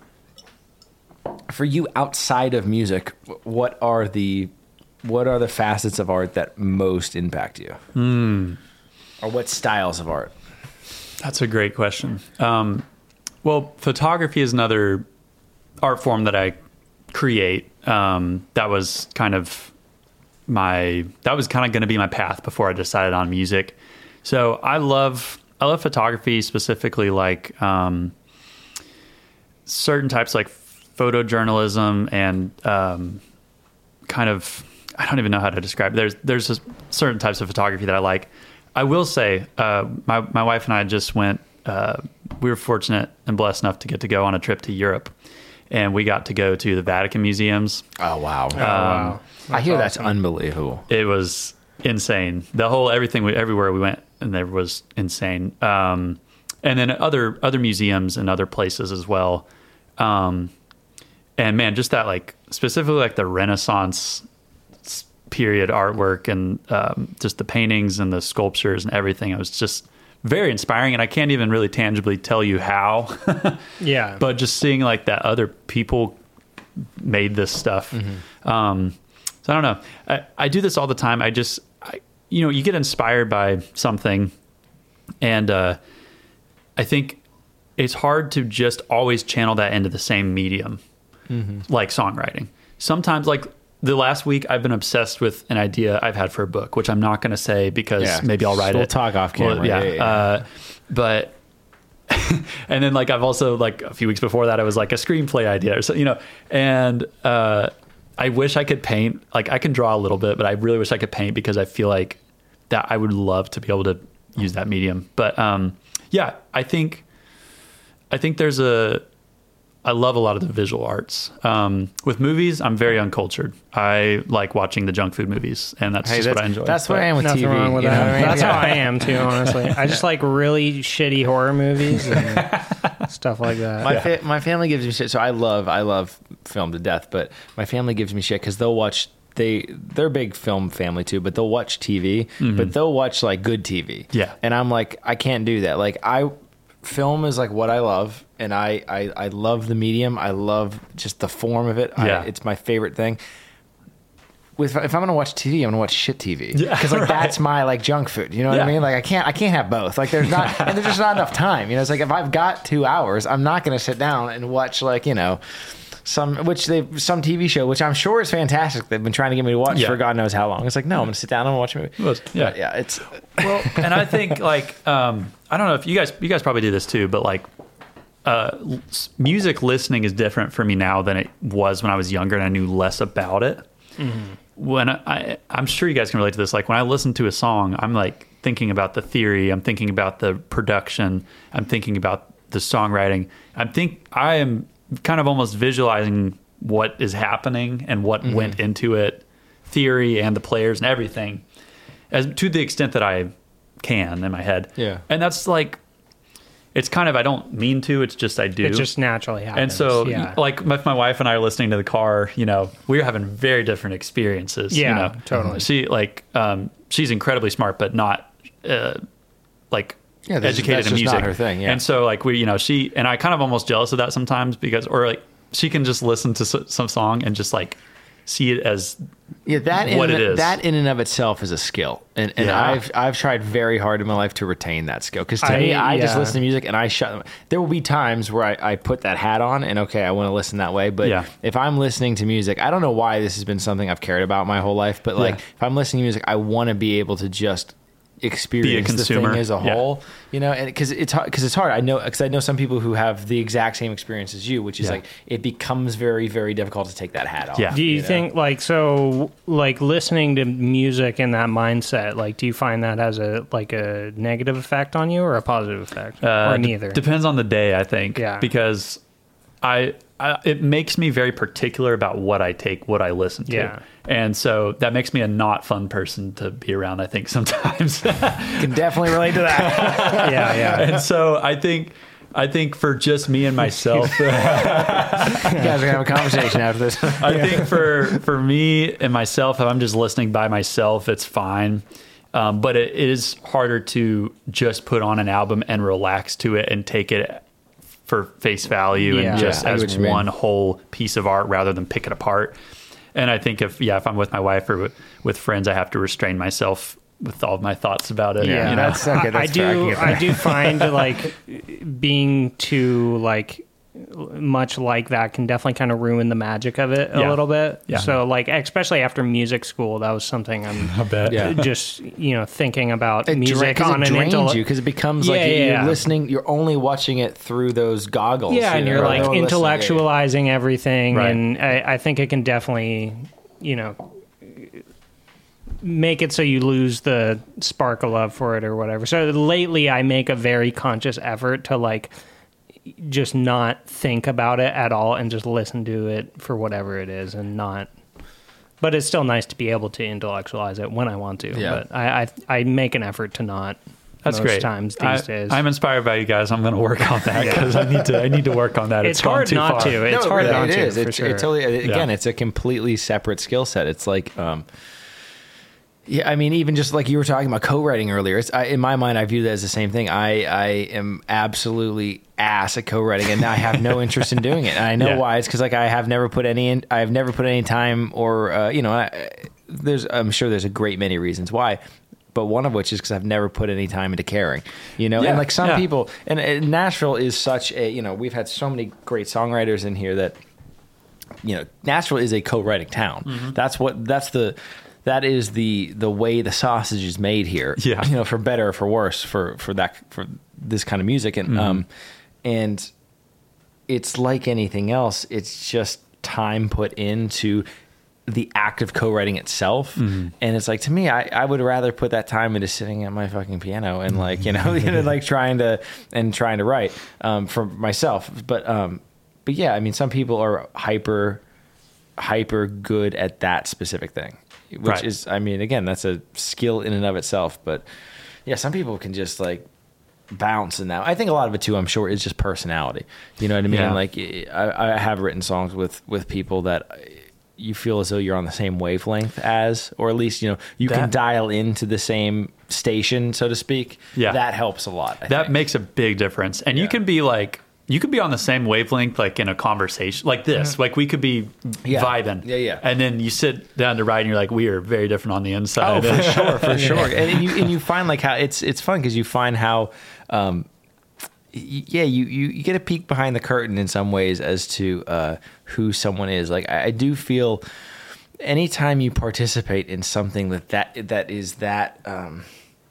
For you outside of music, wh- what are the what are the facets of art that most impact you? Hmm. Or what styles of art? That's a great question. Um, well, photography is another art form that I create. Um, that was kind of my that was kind of going to be my path before I decided on music. So I love I love photography, specifically like um, certain types like photojournalism and um, kind of I don't even know how to describe it. There's there's just certain types of photography that I like. I will say, uh, my my wife and I just went. Uh, we were fortunate and blessed enough to get to go on a trip to Europe, and we got to go to the Vatican museums. Oh wow! Oh, wow. I hear that's awesome. unbelievable. It was insane. The whole everything we, everywhere we went, and there was insane. Um, and then other other museums and other places as well. Um, and man, just that like specifically like the Renaissance s- period artwork and um, just the paintings and the sculptures and everything. It was just very inspiring, and I can't even really tangibly tell you how. Yeah. But just seeing like that other people made this stuff. Mm-hmm. Um, so I don't know. I, I do this all the time. I just, I, you know, you get inspired by something, and uh, I think it's hard to just always channel that into the same medium, mm-hmm. like songwriting. Sometimes, like the last week, I've been obsessed with an idea I've had for a book, which I'm not going to say because yeah. maybe I'll write we'll it. We'll talk off camera. Well, yeah. yeah, yeah. Uh, but, and then like I've also like a few weeks before that, I was like a screenplay idea or so, you know, and uh, I wish I could paint. Like I can draw a little bit, but I really wish I could paint because I feel like that I would love to be able to use that medium. But um, yeah, I think, I think there's a, I love a lot of the visual arts. Um, with movies, I'm very uncultured. I like watching the junk food movies, and that's hey, just that's, what I enjoy. That's what I am with Nothing T V. wrong with you know that. what I mean? That's Yeah. how I am too, honestly. I just like really shitty horror movies and stuff like that. My Yeah. fa- my family gives me shit. So I love I love film to death, but my family gives me shit because they'll watch. They they're a big film family too, but they'll watch T V, Mm-hmm. but they'll watch like good T V. Yeah. And I'm like, I can't do that. Like I, film is like what I love, and I I, I love the medium. I love just the form of it. Yeah. I, it's my favorite thing. With if I'm gonna watch T V, I'm gonna watch shit T V. Yeah, Because like right. that's my like junk food. You know what Yeah. I mean? Like I can't I can't have both. Like there's not and there's just not enough time. You know, it's like if I've got two hours, I'm not gonna sit down and watch like, you know, some which they some T V show, which I'm sure is fantastic. They've been trying to get me to watch Yeah. for God knows how long. It's like, no, I'm gonna sit down and watch a movie. Well, yeah. But yeah, it's Well, and I think like um, I don't know if you guys you guys probably do this too, but like uh, l- music listening is different for me now than it was when I was younger and I knew less about it. Mm-hmm. When I, I, I'm sure you guys can relate to this. Like when I listen to a song, I'm like thinking about the theory. I'm thinking about the production. I'm thinking about the songwriting. I think I am kind of almost visualizing what is happening and what mm-hmm. went into it, theory and the players and everything, as to the extent that I can in my head. Yeah. And that's like, it's kind of, I don't mean to, it's just I do. It just naturally happens. And so, yeah. like, if my wife and I are listening to the car, you know, we're having very different experiences. Yeah, you know? totally. She, like, um, she's incredibly smart, but not, uh, like, Yeah, that's- educated that's in just music. not her thing, yeah. And so, like, we, you know, she, and I kind of almost jealous of that sometimes because, or like, she can just listen to s- some song and just, like, see it as yeah, that in, what it is. that in and of itself is a skill, and and Yeah. I've I've tried very hard in my life to retain that skill. Because to I- me, I just yeah. listen to music and I shut. There will be times where I, I put that hat on and okay, I want to listen that way. But Yeah. if I'm listening to music, I don't know why this has been something I've cared about my whole life. But like, Yeah. if I'm listening to music, I want to be able to just experience the consumer. thing as a Yeah. whole, you know, and because it's because it's hard. I know because I know some people who have the exact same experience as you, which is Yeah. like it becomes very very difficult to take that hat off. Yeah. Do you know? think like so like listening to music in that mindset, like do you find that has a like a negative effect on you or a positive effect? Uh, or d- neither? depends on the day, I think. Yeah. Because I, I, it makes me very particular about what I take, what I listen to. Yeah. And so that makes me a not fun person to be around, I think, sometimes. Can definitely relate to that. yeah, yeah. And so I think, I think for just me and myself, You guys are gonna have a conversation after this. I think for, for me and myself, if I'm just listening by myself, it's fine. Um, but it is harder to just put on an album and relax to it and take it for face value Yeah. and just Yeah, I get what as you mean. one whole piece of art rather than pick it apart. And I think if, yeah, if I'm with my wife or with, with friends, I have to restrain myself with all of my thoughts about it. Yeah, you know? that's okay. I That's fair. I can do. get I, that. do find like being too like much like that can definitely kind of ruin the magic of it a Yeah. little bit. Yeah. So like especially after music school, that was something I'm I bet. Yeah. just you know thinking about It music dra- 'cause on it an drains intellect. you because it becomes Yeah, like you're, yeah, you're yeah. listening. You're only watching it through those goggles. Yeah, you and know, you're like no listening. intellectualizing everything, Right. and I, I think it can definitely, you know, make it so you lose the spark of love for it or whatever. So lately, I make a very conscious effort to like just not think about it at all and just listen to it for whatever it is, and not. But it's still nice to be able to intellectualize it when I want to. Yeah. But I, I I make an effort to not. That's most great. times these I, days. I'm inspired by you guys. I'm going to work on that because I need to. I need to work on that. It's gone hard too not far. to. It's no, hard really, not it to, is. for It's, sure. it totally. Again, Yeah. it's a completely separate skill set. It's like, um, yeah. I mean, even just like you were talking about co-writing earlier. It's I, in my mind, I view that as the same thing. I I am absolutely ass at co-writing, and I have no interest in doing it. And I know Yeah. why. It's because like I have never put any in, I've never put any time or uh, you know I, there's I'm sure there's a great many reasons why. But one of which is because I've never put any time into caring, you know. Yeah, and like some yeah. people, and, and Nashville is such a, you know, we've had so many great songwriters in here that, you know, Nashville is a co-writing town. Mm-hmm. That's what that's the that is the the way the sausage is made here. Yeah. You know, for better or for worse, for for that for this kind of music, and Mm-hmm. um, and it's like anything else. It's just time put into the act of co-writing itself. Mm-hmm. And it's like, to me, I, I would rather put that time into sitting at my fucking piano and like, you know, you know, like trying to, and trying to write, um, for myself. But, um, but yeah, I mean, some people are hyper, hyper good at that specific thing, which Right. is, I mean, again, that's a skill in and of itself, but yeah, some people can just like bounce in that. I think a lot of it too, I'm sure, is just personality. You know what I mean? Yeah. Like I, I have written songs with, with people that you feel as though you're on the same wavelength as, or at least, you know, you can That- dial into the same station, so to speak. Yeah. That helps a lot. I That think. makes a big difference. And you Yeah. can be like, you could be on the same wavelength, like in a conversation like this. Like we could be Yeah. vibing. Yeah, yeah. And then you sit down to write and you're like, we are very different on the Oh, inside. for sure, for sure. And you and you find like how it's it's fun because you find how, um, y- yeah, you, you you get a peek behind the curtain in some ways as to uh, who someone is. Like I, I do feel, anytime you participate in something that that that is that. Um,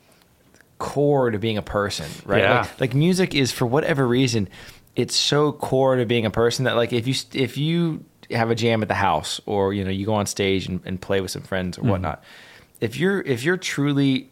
core to being a person, right? Yeah. Like, like music is, for whatever reason, it's so core to being a person that like if you if you have a jam at the house, or you know you go on stage and, and play with some friends or whatnot, if you're if you're truly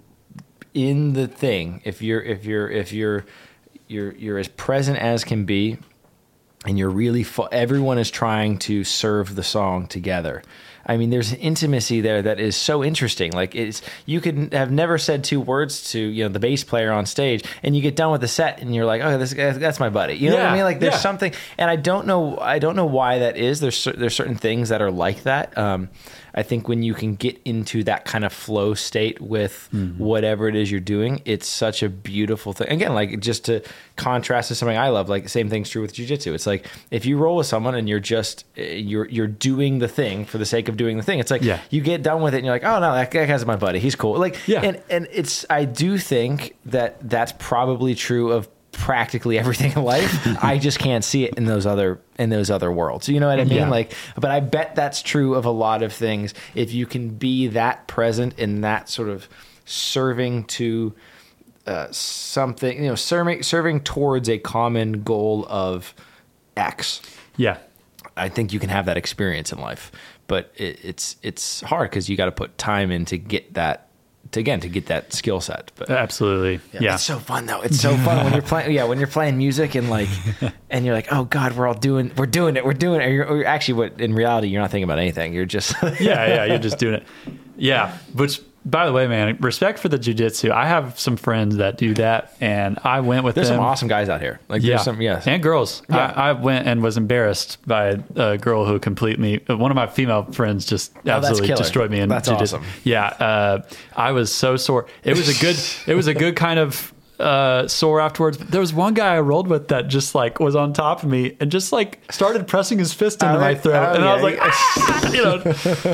in the thing, if you're if you're if you're you're you're as present as can be, and you're really fu- everyone is trying to serve the song together. I mean, there's an intimacy there that is so interesting. Like it's, you could have never said two words to, you know, the bass player on stage, and you get done with the set and you're like, oh, this guy, that's my buddy. You know what I Yeah, mean? Like there's yeah. something, and I don't know, I don't know why that is. There's cer- there's certain things that are like that. Um, I think when you can get into that kind of flow state with Mm-hmm. whatever it is you're doing, it's such a beautiful thing. Again, like just to contrast to something I love, like the same thing's true with jiu-jitsu. It's like if you roll with someone and you're just uh, you're you're doing the thing for the sake of doing the thing. It's like Yeah. you get done with it and you're like, oh no, that, that guy's my buddy. He's cool. Like Yeah. and and it's I do think that that's probably true of practically everything in life. I just can't see it in those other in those other worlds. You know what I mean? Yeah. Like, but I bet that's true of a lot of things. If you can be that present in that sort of serving to uh, something, you know, serving serving towards a common goal of X, Yeah. I think you can have that experience in life. But it, it's it's hard because you got to put time in to get that. To, again, to get that skill set. But Absolutely. Yeah. it's so fun though. It's so fun when you're playing. Yeah, when you're playing music and like, and you're like, oh God, we're all doing, we're doing it, we're doing it. Or you're, or you're actually, what in reality, you're not thinking about anything. You're just yeah, yeah, you're just doing it. Yeah, which, by the way, man, respect for the jiu-jitsu. I have some friends that do that, and I went with there's them. some awesome guys out here. Like Yeah, there's some yes. and girls. Yeah. I, I went and was embarrassed by a girl who completely. One of my female friends just that's absolutely killer. destroyed me in That's jiu-jitsu. awesome. Yeah, uh, I was so sore. It was a good. It was a good kind of uh, sore afterwards. There was one guy I rolled with that just like was on top of me and just like started pressing his fist into Oh, my throat, oh, and I was yeah. like, ah, you know.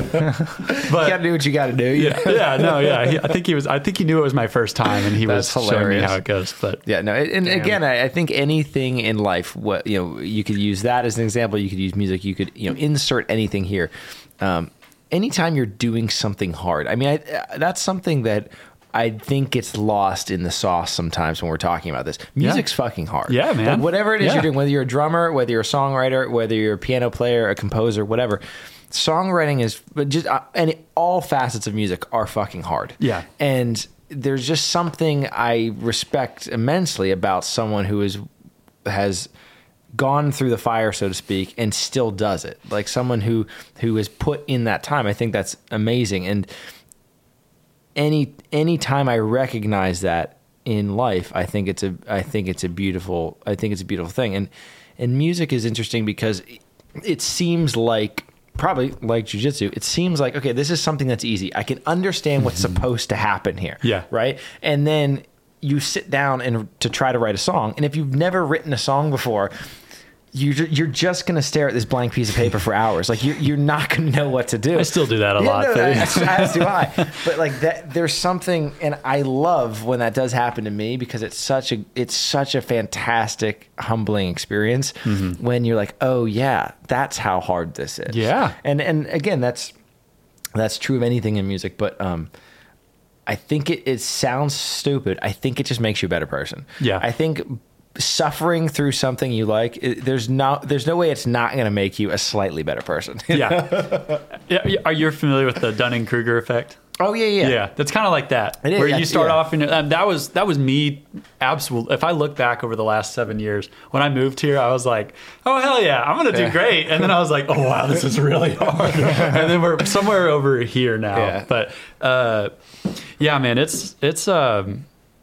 You But gotta do what you gotta do. yeah, yeah, no, yeah. He, I think he was. I think he knew it was my first time, and he That's was showing me hilarious. how it goes. But Yeah, no, and again, I, I think anything in life, what you know, you could use that as an example. You could use music. You could, you know, insert anything here. Um, anytime you're doing something hard, I mean, I, that's something that I think gets lost in the sauce sometimes when we're talking about this. Music's fucking hard. Yeah, man. Like whatever it is Yeah. you're doing, whether you're a drummer, whether you're a songwriter, whether you're a piano player, a composer, whatever. Songwriting is but just uh, and all facets of music are fucking hard. Yeah. And there's just something I respect immensely about someone who is has gone through the fire, so to speak, and still does it. Like someone who who has put in that time. I think that's amazing. And any any time I recognize that in life, I think it's a I think it's a beautiful I think it's a beautiful thing. And and music is interesting because it seems like, probably like jiu-jitsu, it seems like, okay, this is something that's easy. I can understand what's supposed to happen here. Yeah. Right. And then you sit down and to try to write a song, and if you've never written a song before, you you're just gonna stare at this blank piece of paper for hours. Like you're you're not gonna know what to do. I still do that a Yeah, lot. no, but- as, as do I. But like that, there's something, and I love when that does happen to me because it's such a it's such a fantastic, humbling experience Mm-hmm. when you're like, oh yeah, that's how hard this is. Yeah. and and again, that's that's true of anything in music, but um. I think it, it sounds stupid. I think it just makes you a better person. Yeah. I think suffering through something you like, it, there's no there's no way it's not going to make you a slightly better person. yeah. yeah. Are you familiar with the Dunning-Kruger effect? Oh yeah, yeah. Yeah, that's kind of like that. It is, where you that's- start yeah. off, and um, that was that was me. Absolutely. If I look back over the last seven years, when I moved here, I was like, "Oh hell yeah, I'm gonna do Yeah. great." And then I was like, "Oh wow, this is really hard." And then we're somewhere over here now. Yeah. But uh, yeah, man, it's it's um,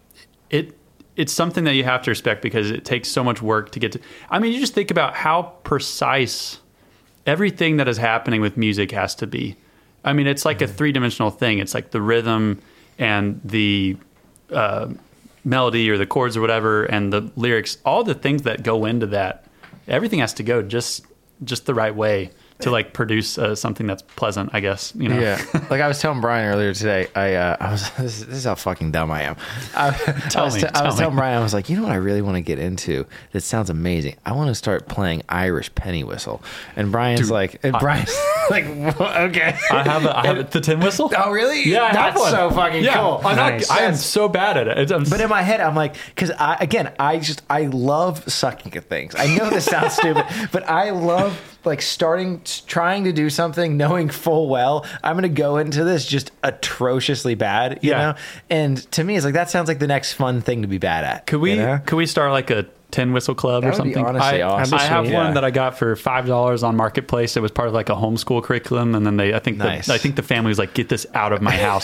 it it's something that you have to respect because it takes so much work to get to. I mean, you just think about how precise everything that is happening with music has to be. I mean, it's like a three-dimensional thing. It's like the rhythm and the uh, melody or the chords or whatever and the lyrics, all the things that go into that. Everything has to go just just the right way to like produce uh, something that's pleasant, I guess. You know? Yeah, like I was telling Brian earlier today, I uh, I was this is, this is how fucking dumb I am. I, Tell I was, me, t- I tell was me. telling Brian, I was like, you know what I really want to get into? That sounds amazing. I want to start playing Irish penny whistle. And Brian's Dude, like, and I- Brian's like, okay. I have a, I have a, the tin whistle. Oh really? Yeah, I have that's one. so fucking yeah. cool. I'm Nice. not, I am That's- so bad at it. It's, I'm, But in my head, I'm like, because I again, I just I love sucking at things. I know this sounds stupid, but I love like starting, trying to do something, knowing full well I'm going to go into this just atrociously bad, you Yeah. know. And to me, it's like that sounds like the next fun thing to be bad at. Could we you know? could we start like a tin whistle club That or would be something? honestly I, awesome. I have Yeah. one that I got for five dollars on Marketplace. It was part of like a homeschool curriculum, and then they I think Nice. the, I think the family was like, "Get this out of my house,"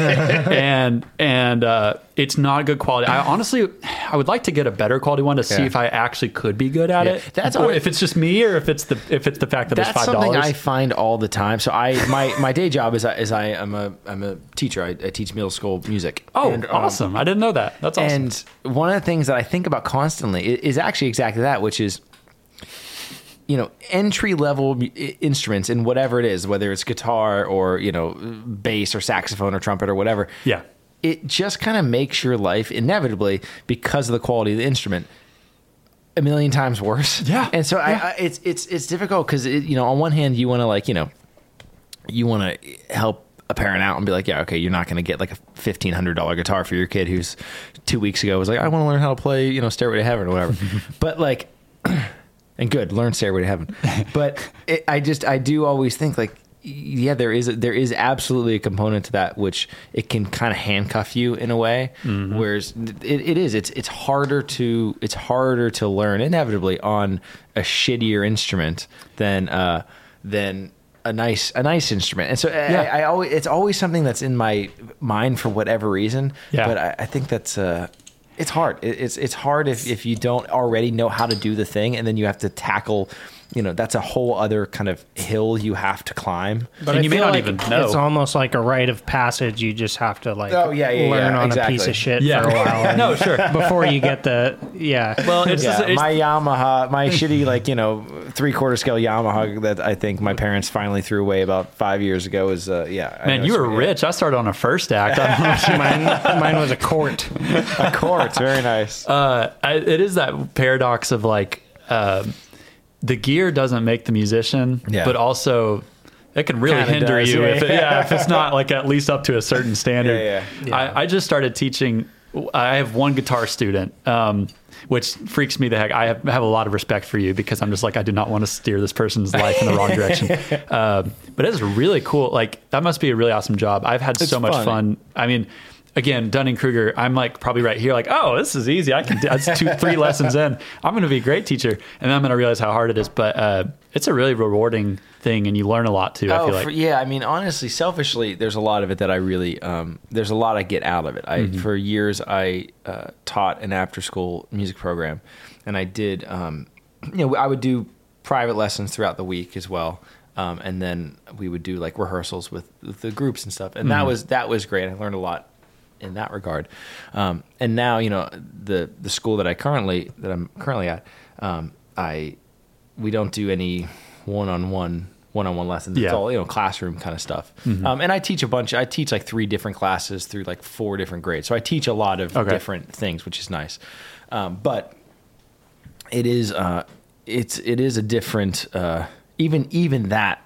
and and uh, it's not good quality. I honestly I would like to get a better quality one to see Yeah. if I actually could be good at Yeah. it. That's or hon- if it's just me, or if it's the if it's the fact that That's it's five something dollars. I find all the time. So I my my day job is I is I am a I'm a teacher. I, I teach middle school music. Oh, And, um, awesome! I didn't know that. That's awesome. And one of the things that I think about constantly i- is actually exactly that, which is, you know, entry level mu- i- instruments in whatever it is, whether it's guitar or, you know, bass or saxophone or trumpet or whatever. Yeah. It just kind of makes your life inevitably, because of the quality of the instrument, a million times worse. Yeah. And so I, Yeah. I, it's, it's, it's difficult because, you know, on one hand, you want to like, you know, you want to help a parent out and be like, yeah, okay, you're not going to get like a fifteen hundred dollars guitar for your kid who's two weeks ago was like, I want to learn how to play, you know, Stairway to Heaven or whatever. But like, and good, learn Stairway to Heaven. But it, I just, I do always think like, yeah, there is, a, there is absolutely a component to that, which it can kind of handcuff you in a way. Mm-hmm. Whereas it, it is, it's, it's harder to, it's harder to learn inevitably on a shittier instrument than, uh, than, a nice a nice instrument. And so Yeah. I, I always it's always something that's in my mind for whatever reason. Yeah. But I, I think that's uh it's hard. It, it's it's hard if, if you don't already know how to do the thing, and then you have to tackle, you know, that's a whole other kind of hill you have to climb. But And I you may feel not like even know. It's almost like a rite of passage. You just have to like Oh, yeah, yeah, learn yeah, on exactly. a piece of shit Yeah. for a while. and- No, sure. Before you get the yeah. Well, it's Yeah, just it's, my Yamaha, my shitty like, you know, three quarter scale Yamaha that I think my parents finally threw away about five years ago is uh yeah. I man, know you it's- were yeah. rich. I started on a first act. I don't know. mine, mine was a court. A quartz, very nice. uh, I, it is that paradox of like um, the gear doesn't make the musician, Yeah. but also it can really Kinda hinder does, you yeah. if it, yeah if it's not like at least up to a certain standard. Yeah, yeah. I, I just started teaching. I have one guitar student, um, which freaks me the heck. I have, have a lot of respect for you because I'm just like I do not want to steer this person's life in the wrong direction. Um, but it's really cool. Like that must be a really awesome job. I've had It's so much fun. fun. I mean. Again, Dunning-Kruger, I'm like probably right here, like, oh, this is easy. I can do that's two, three lessons in. I'm going to be a great teacher. And then I'm going to realize how hard it is. But uh, it's a really rewarding thing, and you learn a lot too, I Oh, feel like. for, yeah. I mean, honestly, selfishly, there's a lot of it that I really, um, there's a lot I get out of it. I, Mm-hmm. For years, I uh, taught an after-school music program, and I did, um, you know, I would do private lessons throughout the week as well, um, and then we would do like rehearsals with, with the groups and stuff, and that Mhm. was that was great. I learned a lot in that regard. Um, and now, you know, the the school that I currently that I'm currently at, um, I we don't do any one-on-one one-on-one lessons. Yeah. It's all, you know, classroom kind of stuff. Mm-hmm. Um, and I teach a bunch. I teach like three different classes through like four different grades. So I teach a lot of Okay. different things, which is nice. Um, but it is uh, it's it is a different uh, even even that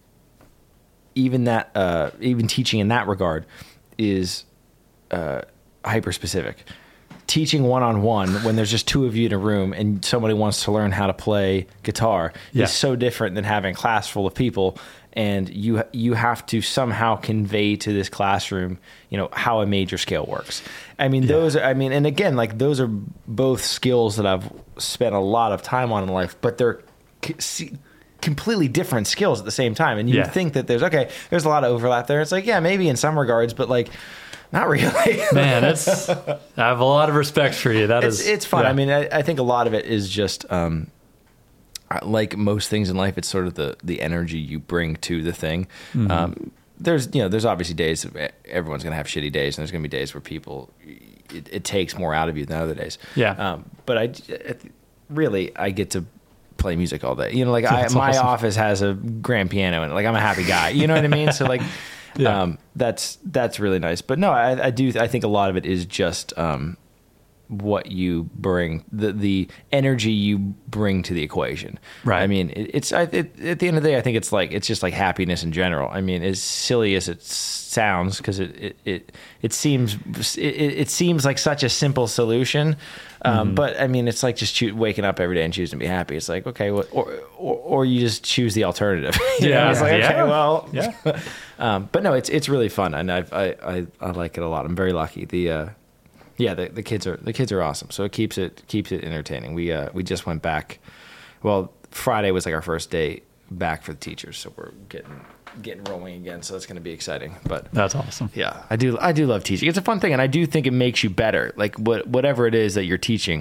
even that uh, even teaching in that regard is uh, hyper specific. Teaching one-on-one when there's just two of you in a room and somebody wants to learn how to play guitar Yeah. is so different than having a class full of people, and you you have to somehow convey to this classroom, you know, how a major scale works. I mean, Yeah. those are, I mean, and again, like those are both skills that I've spent a lot of time on in life, but they're c- see, completely different skills at the same time. And you Yeah. think that there's, okay, there's a lot of overlap there. It's like, yeah, maybe in some regards, but like, not really. Man, it's I have a lot of respect for you. That it's, is, it's fun. yeah. I mean, I, I think a lot of it is just um, I- like most things in life. It's sort of the the energy you bring to the thing. Mm-hmm. Um, there's you know there's obviously days of- everyone's gonna have shitty days, and there's gonna be days where people it, it takes more out of you than other days. Yeah. Um, but I it, really I get to play music all day. You know, like I, That's my awesome. office has a grand piano in it. Like I'm a happy guy. You know what I mean? So like. Yeah. Um, that's that's really nice. But no, I, I do. I think a lot of it is just um, what you bring, the the energy you bring to the equation. Right. I mean, it, it's I, it, at the end of the day, I think it's like it's just like happiness in general. I mean, as silly as it sounds, because it, it it it seems it, it seems like such a simple solution. Um, Mm-hmm. But I mean, it's like just choo- waking up every day and choosing to be happy. It's like, okay, well, or, or or you just choose the alternative. You know? Yeah. It's like, okay, Yeah. well, Yeah. um, but no, it's it's really fun, and I I, I I like it a lot. I'm very lucky. The uh, yeah, the, the kids are the kids are awesome. So it keeps it keeps it entertaining. We uh, we just went back. Well, Friday was like our first day back for the teachers, so we're getting getting rolling again. So it's going to be exciting. But That's awesome. yeah, I do I do love teaching. It's a fun thing, and I do think it makes you better. Like what whatever it is that you're teaching,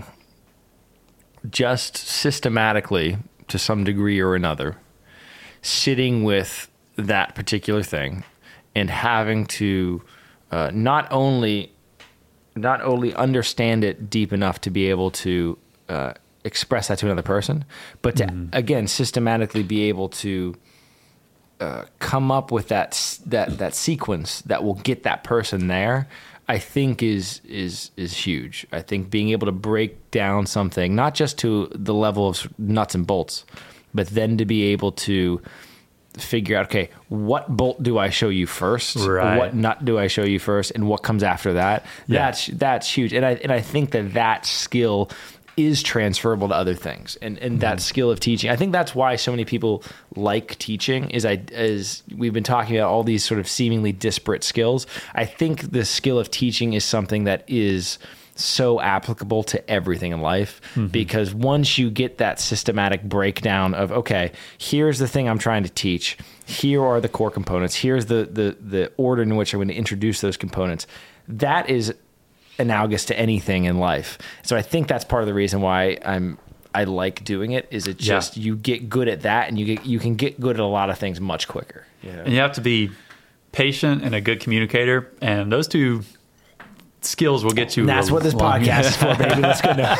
just systematically to some degree or another, sitting with that particular thing and having to uh, not only not only understand it deep enough to be able to uh, express that to another person, but to Mm-hmm. again systematically be able to uh, come up with that s- that that sequence that will get that person there. I think is is is huge. I think being able to break down something not just to the level of nuts and bolts, but then to be able to figure out, okay, what bolt do I show you first? Right. What nut do I show you first? And what comes after that? Yeah. That's that's huge. And I and I think that that skill is transferable to other things. And and that skill of teaching, I think that's why so many people like teaching. Is I is we've been talking about all these sort of seemingly disparate skills. I think the skill of teaching is something that is so applicable to everything in life, because once you get that systematic breakdown of, okay, here's the thing I'm trying to teach, here are the core components, here's the the the order in which I'm going to introduce those components, that is analogous to anything in life. So I think that's part of the reason why I'm I like doing it, is it Yeah. just you get good at that, and you get you can get good at a lot of things much quicker. You know? And you have to be patient and a good communicator, and those two skills will get you. And that's a what this long- podcast is for, baby. Let's go now.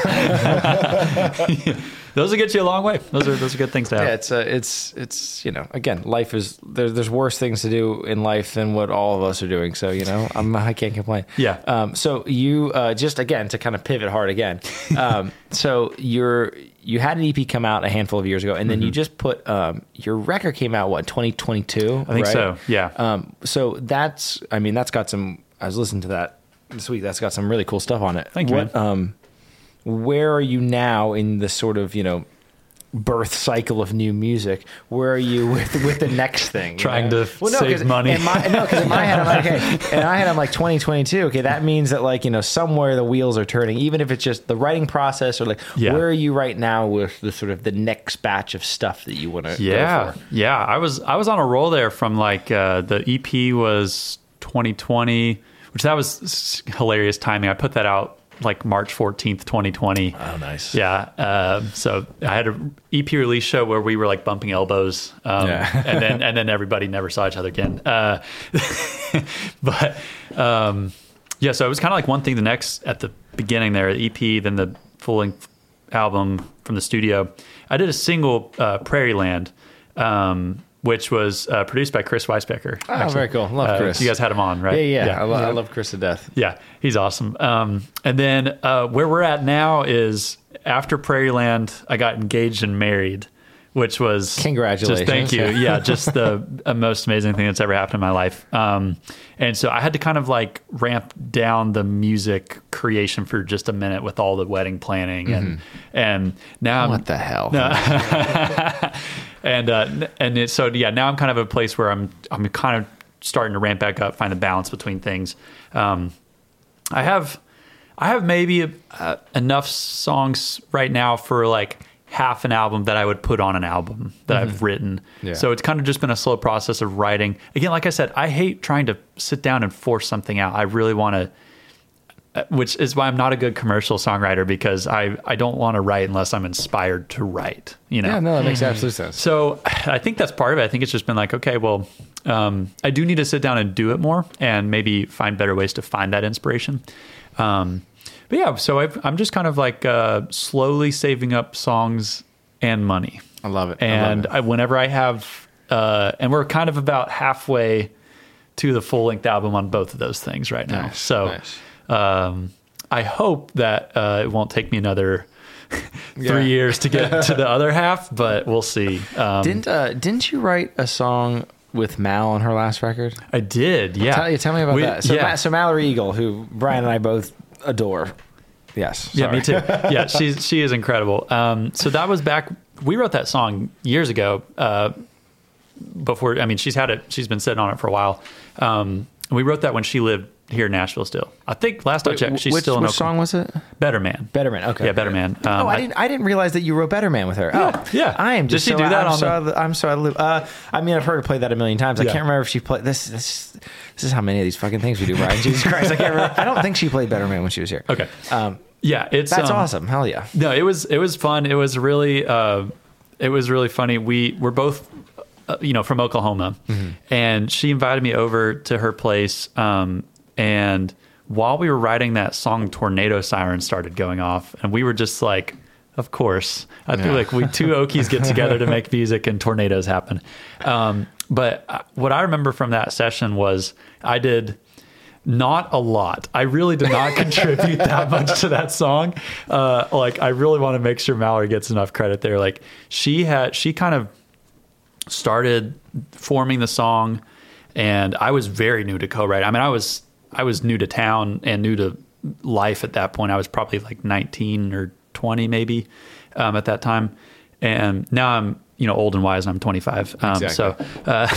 Those will get you a long way. Those are those are good things to have. Yeah, it's uh, it's it's you know, again, life is there, there's worse things to do in life than what all of us are doing. So you know, I'm I can't complain. Yeah. Um. So you uh, just again to kind of pivot hard again. Um. so you're you had an E P come out a handful of years ago, and then you just put um your record came out what twenty twenty-two. I think right? so. Yeah. Um. So that's I mean that's got some. I was listening to that this week. That's got some really cool stuff on it. Thank you, What, man. Um. Where are you now in the sort of, you know, birth cycle of new music? Where are you with with the next thing? you Trying know? to save 'cause money. In my, no, because in my head, I'm like, okay, in my head, I'm like twenty twenty-two. Okay, that means that like, you know, somewhere the wheels are turning, even if it's just the writing process, or like, Yeah. where are you right now with the sort of the next batch of stuff that you want to Yeah, go for? yeah. I was I was on a roll there from like uh, the E P was twenty twenty, which that was s- hilarious timing. I put that out like March fourteenth, twenty twenty. Oh, nice. Yeah. Uh, so I had a E P release show where we were like bumping elbows, um, Yeah. and then and then everybody never saw each other again. Uh, but um, Yeah, so it was kind of like one thing, the next, at the beginning there, the E P, then the full-length album from the studio. I did a single, uh, Prairie Land, um, which was uh, produced by Chris Weisbecker. Oh, actually. very cool. Love Uh, Chris. You guys had him on, right? Yeah, yeah. yeah. I, lo- I love Chris to death. Yeah, he's awesome. Um, and then uh, where we're at now is after Prairie Land, I got engaged and married, which was Congratulations. Just thank you. Yeah, just the uh, most amazing thing that's ever happened in my life. Um, and so I had to kind of like ramp down the music creation for just a minute with all the wedding planning and and now I'm, What the hell? no. and uh, and it, so yeah, now I'm kind of at a place where I'm I'm kind of starting to ramp back up, find the balance between things. Um, I have I have maybe uh, enough songs right now for like half an album that I would put on an album that I've written. Yeah. So it's kind of just been a slow process of writing. Again, like I said, I hate trying to sit down and force something out. I really want to. Which is why I'm not a good commercial songwriter, because I, I don't want to write unless I'm inspired to write, you know? Yeah, no, that makes absolute sense. So I think that's part of it. I think it's just been like, okay, well, um, I do need to sit down and do it more and maybe find better ways to find that inspiration. Um, but yeah, so I've, I'm just kind of like uh, slowly saving up songs and money. I love it. I And love it. I, whenever I have, uh, and we're kind of about halfway to the full length album on both of those things right now. Nice, so nice. um, I hope that uh, it won't take me another three Yeah. years to get to the other half, but we'll see. Um, Didn't uh, didn't you write a song with Mal on her last record? I did, yeah. Tell, tell me about We- that. So, yeah. Ma- so Mallory Eagle, who Brian and I both adore. Yes. Yeah, me sorry. too. Yeah, she's she is incredible. Um, so that was back. We wrote that song years ago. Uh, before, I mean, she's had it. She's been sitting on it for a while. Um, we wrote that when she lived here in Nashville. Still, I think last I Wait, checked, she's which, still in which Oklahoma. song was it? Better Man. Better Man. Okay. Yeah, Better Man. Um, Oh, I didn't. I didn't realize that you wrote Better Man with her. Oh, yeah. I am Did just she so, do that I'm on so, the- out of the- I'm so out of the loop. Uh, I mean, I've heard her play that a million times. I Yeah. can't remember if she played this. This, this is how many of these fucking things we do, Brian. Jesus Christ, I can't remember. I don't think she played Better Man when she was here. Okay. Um, Yeah, it's that's um, awesome. Hell yeah. No, it was it was fun. It was really uh, it was really funny. We were both uh, you know from Oklahoma, and she invited me over to her place. Um, and while we were writing that song, tornado sirens started going off, and we were just like, of course. I feel Yeah. like we two Okies get together to make music, and tornadoes happen. Um, but uh, what I remember from that session was I did. Not a lot. I really did not contribute that much to that song. Uh, like, I really want to make sure Mallory gets enough credit there. Like, she had, she kind of started forming the song, and I was very new to co-write. I mean, I was, I was new to town and new to life at that point. I was probably like nineteen or twenty maybe um, at that time. And now I'm, you know, old and wise, and I'm twenty-five. Um, Exactly. So, uh,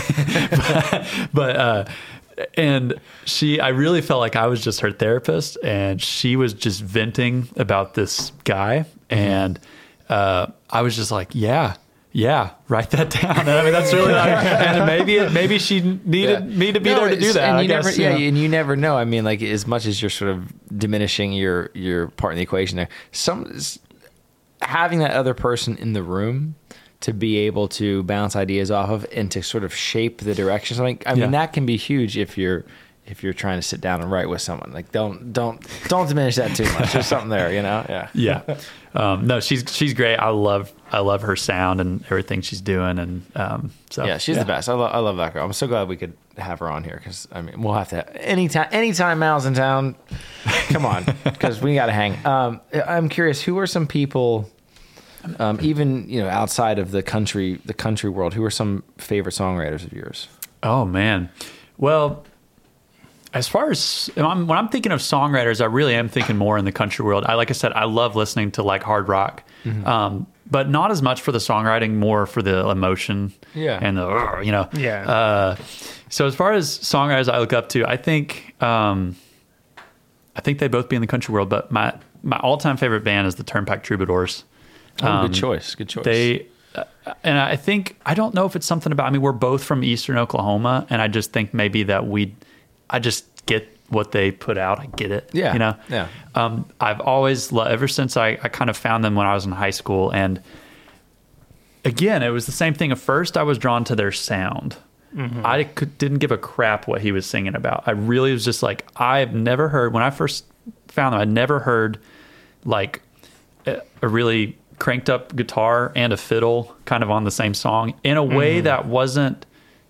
but, but uh, and she, I really felt like I was just her therapist, and she was just venting about this guy. And uh, I was just like, yeah, yeah, write that down. And I mean, that's really like, and maybe, it, maybe she needed Yeah. me to be No, there to do it's- that. And I you guess, never, you yeah, know. and you never know. I mean, like as much as you're sort of diminishing your your part in the equation there, some s- having that other person in the room to be able to bounce ideas off of and to sort of shape the direction. So like, I mean, Yeah. that can be huge if you're if you're trying to sit down and write with someone. Like, don't don't don't diminish that too much. There's something there, you know? Yeah. Yeah. Um, no, she's she's great. I love I love her sound and everything she's doing, and um, so Yeah, she's the best. I, lo- I love that girl. I'm so glad we could have her on here because I mean we'll have to have, anytime anytime Mal's in town. Come on, because we got to hang. Um, I'm curious, who are some people, um, even you know outside of the country the country world, who are some favorite songwriters of yours? Oh man, well, as far as when I'm, when I'm thinking of songwriters, I really am thinking more in the country world. I like I said, I love listening to like hard rock, um, but not as much for the songwriting, more for the emotion, Yeah. and the "Ugh," you know, Yeah. Uh, so as far as songwriters I look up to, I think um, I think they'd both be in the country world. But my my all time favorite band is the Turnpike Troubadours. Oh, Um, good choice. Good choice. They, uh, and I think, I don't know if it's something about, I mean, we're both from Eastern Oklahoma, and I just think maybe that we, I just get what they put out. I get it. Yeah, You know? yeah. Um, I've always, lo- ever since I, I kind of found them when I was in high school, and again, it was the same thing. At first, I was drawn to their sound. Mm-hmm. I could, didn't give a crap what he was singing about. I really was just like, I've never heard, when I first found them, I'd never heard like a, a really cranked up guitar and a fiddle kind of on the same song in a way Mm-hmm. that wasn't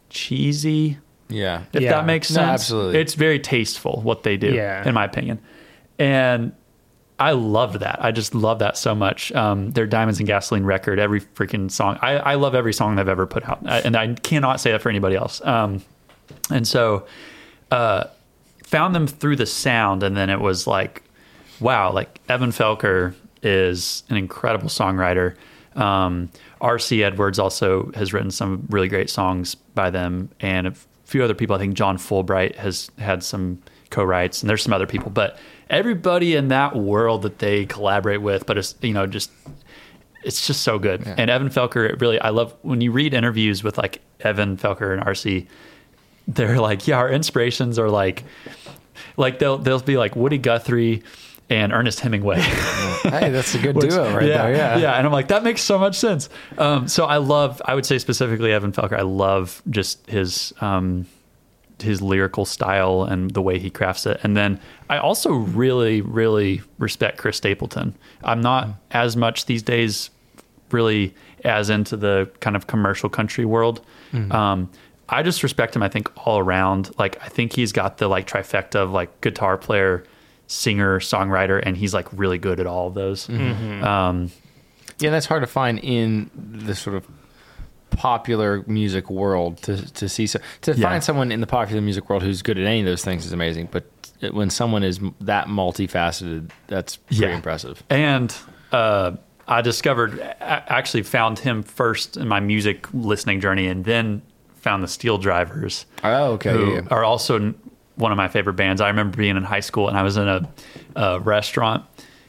cheesy, Yeah. if Yeah. that makes No, sense. absolutely. It's very tasteful what they do, Yeah. in my opinion. And I loved that. I just love that so much. Um, their Diamonds and Gasoline record, every freaking song. I, I love every song they've ever put out. I, and I cannot say that for anybody else. Um, and so uh, found them through the sound. And then it was like, wow, like Evan Felker is an incredible songwriter. Um, R C Edwards also has written some really great songs by them. And a few other people. I think John Fulbright has had some co-writes, and there's some other people. But everybody in that world that they collaborate with, but it's, you know, just, it's just so good. Yeah. And Evan Felker, it really, I love when you read interviews with like Evan Felker and R C, they're like, yeah, our inspirations are like, like they'll, they'll be like Woody Guthrie and Ernest Hemingway. Hey, that's a good Which- duo right yeah, there. Yeah. Yeah. And I'm like, that makes so much sense. Um, so I love, I would say specifically Evan Felker, I love just his, um, his lyrical style and the way he crafts it. And then I also really, really respect Chris Stapleton. I'm not as much these days really as into the kind of commercial country world. Mm-hmm. Um, I just respect him, I think, all around. Like, I think he's got the like trifecta of like guitar player, singer, songwriter, and he's like really good at all of those. Mm-hmm. Um, Yeah, that's hard to find in the sort of popular music world to to see so to Yeah. find someone in the popular music world who's good at any of those things is amazing, but when someone is that multifaceted, that's pretty Yeah. impressive. And uh, I discovered, a- actually found him first in my music listening journey, and then found the Steel Drivers, Oh, okay. who yeah, yeah. are also n- one of my favorite bands. I remember being in high school and I was in a, a restaurant,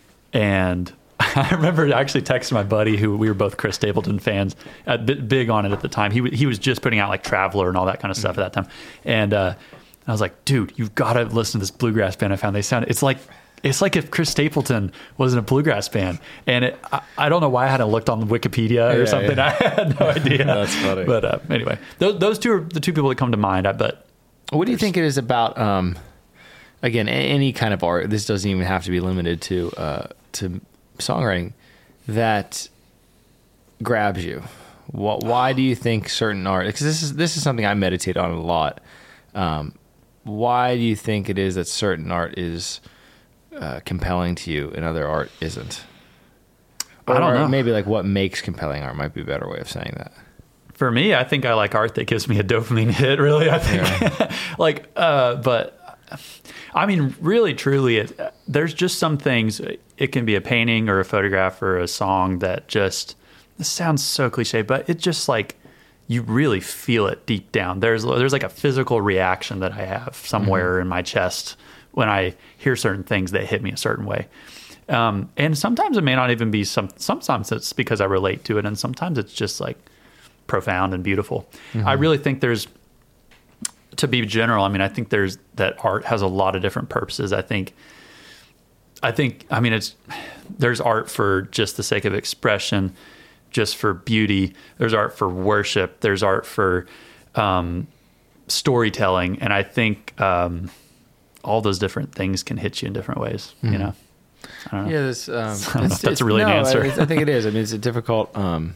and I remember actually texting my buddy, who we were both Chris Stapleton fans, uh, b- big on it at the time. He w- he was just putting out like Traveler and all that kind of stuff Mm-hmm. at that time, and uh, I was like, dude, you've got to listen to this bluegrass band I found. They sound, it's like, it's like if Chris Stapleton was in a bluegrass band. And it, I, I don't know why I hadn't looked on Wikipedia or Yeah, something. yeah. I had no idea. That's funny. But uh, anyway, those, those two are the two people that come to mind. I bet. What do you think it is about, um, again, a- any kind of art, this doesn't even have to be limited to uh, to songwriting, that grabs you? Wh- Why do you think certain art, because this is, this is something I meditate on a lot, um, why do you think it is that certain art is uh, compelling to you and other art isn't? I don't Or know. Maybe like what makes compelling art might be a better way of saying that. For me, I think I like art that gives me a dopamine hit, really. I think like, uh, but I mean, really, truly, it, there's just some things. It can be a painting or a photograph or a song that just, this sounds so cliche, but it just like, you really feel it deep down. There's, there's like a physical reaction that I have somewhere Mm-hmm. in my chest when I hear certain things that hit me a certain way. Um, and sometimes it may not even be some, sometimes it's because I relate to it. And sometimes it's just like profound and beautiful. Mm-hmm. I really think there's, to be general, I mean, I think there's, that art has a lot of different purposes. I think, I think, I mean, it's, there's art for just the sake of expression, just for beauty. There's art for worship. There's art for um, storytelling. And I think um, all those different things can hit you in different ways, Mm-hmm. you know? I don't know. Yeah, this, um, I don't know it's- if that's it's- really an no, answer. I, I think it is. I mean, it's a difficult. Um,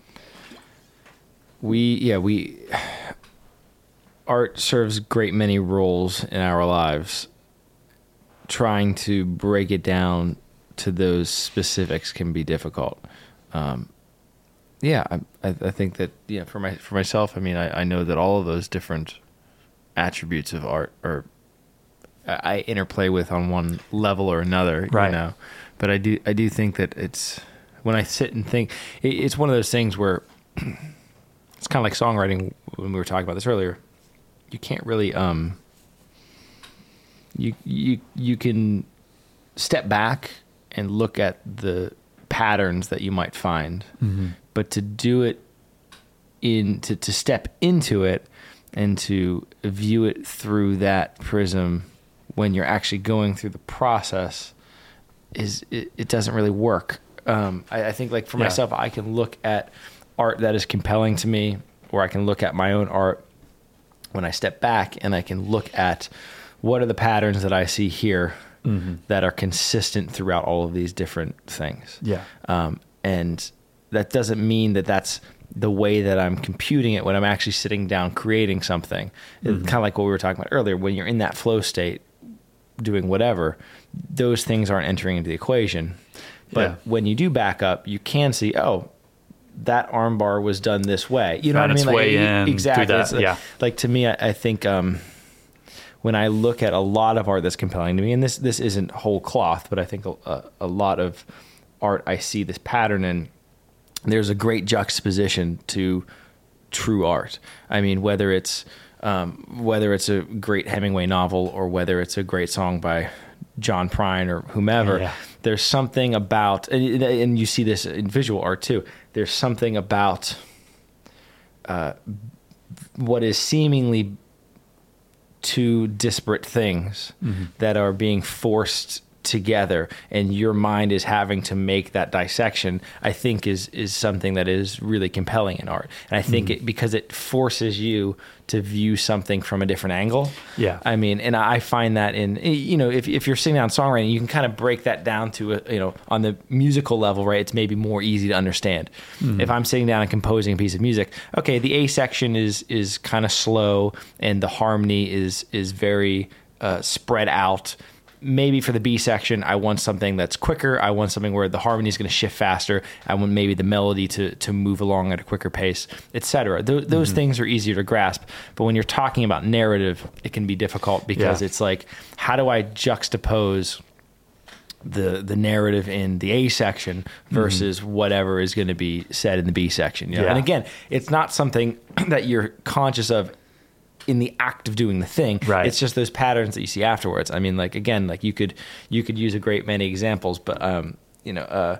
we yeah we art serves great many roles in our lives. Trying to break it down to those specifics can be difficult. Um, yeah, I, I I think that yeah for my for myself, I mean, I, I know that all of those different attributes of art are I interplay with on one level or another, Right. you know. But I do I do think that it's when I sit and think, it, it's one of those things where it's kind of like songwriting. When we were talking about this earlier, you can't really um you you you can step back and look at the patterns that you might find, Mm-hmm. but to do it in to to step into it and to view it through that prism when you're actually going through the process is it, it doesn't really work. Um, I, I think like for Yeah. myself, I can look at art that is compelling to me, or I can look at my own art when I step back and I can look at what are the patterns that I see here mm-hmm. that are consistent throughout all of these different things. Yeah. Um, and that doesn't mean that that's the way that I'm computing it when I'm actually sitting down creating something. Mm-hmm. It's kind of like what we were talking about earlier. When you're in that flow state, doing whatever, those things aren't entering into the equation. But yeah. when you do back up, you can see, oh, that arm bar was done this way. You know Found what I mean? Its way like, in exactly. that. It's like, yeah. like to me, I, I think um, when I look at a lot of art that's compelling to me, and this this isn't whole cloth, but I think a, a lot of art I see this pattern in. There's a great juxtaposition to true art. I mean, whether it's um, whether it's a great Hemingway novel or whether it's a great song by John Prine or whomever, yeah. there's something about, and, and you see this in visual art too, there's something about uh, what is seemingly two disparate things mm-hmm. that are being forced together, and your mind is having to make that dissection, I think is is something that is really compelling in art. And I think mm-hmm. it because it forces you to view something from a different angle. Yeah. I mean, and I find that in, you know, if if you're sitting down songwriting, you can kind of break that down to, a, you know, on the musical level, right? It's maybe more easy to understand. Mm-hmm. If I'm sitting down and composing a piece of music, okay, the A section is is kind of slow and the harmony is is very uh, spread out. Maybe for the B section, I want something that's quicker. I want something where the harmony is going to shift faster. I want maybe the melody to to move along at a quicker pace, et cetera. Th- those mm-hmm. things are easier to grasp. But when you're talking about narrative, it can be difficult because yeah. it's like, how do I juxtapose the the narrative in the A section versus mm-hmm. whatever is going to be said in the B section? You know? Yeah. And again, it's not something that you're conscious of in the act of doing the thing. Right. It's just those patterns that you see afterwards. I mean, like, again, like you could, you could use a great many examples, but, um, you know, uh,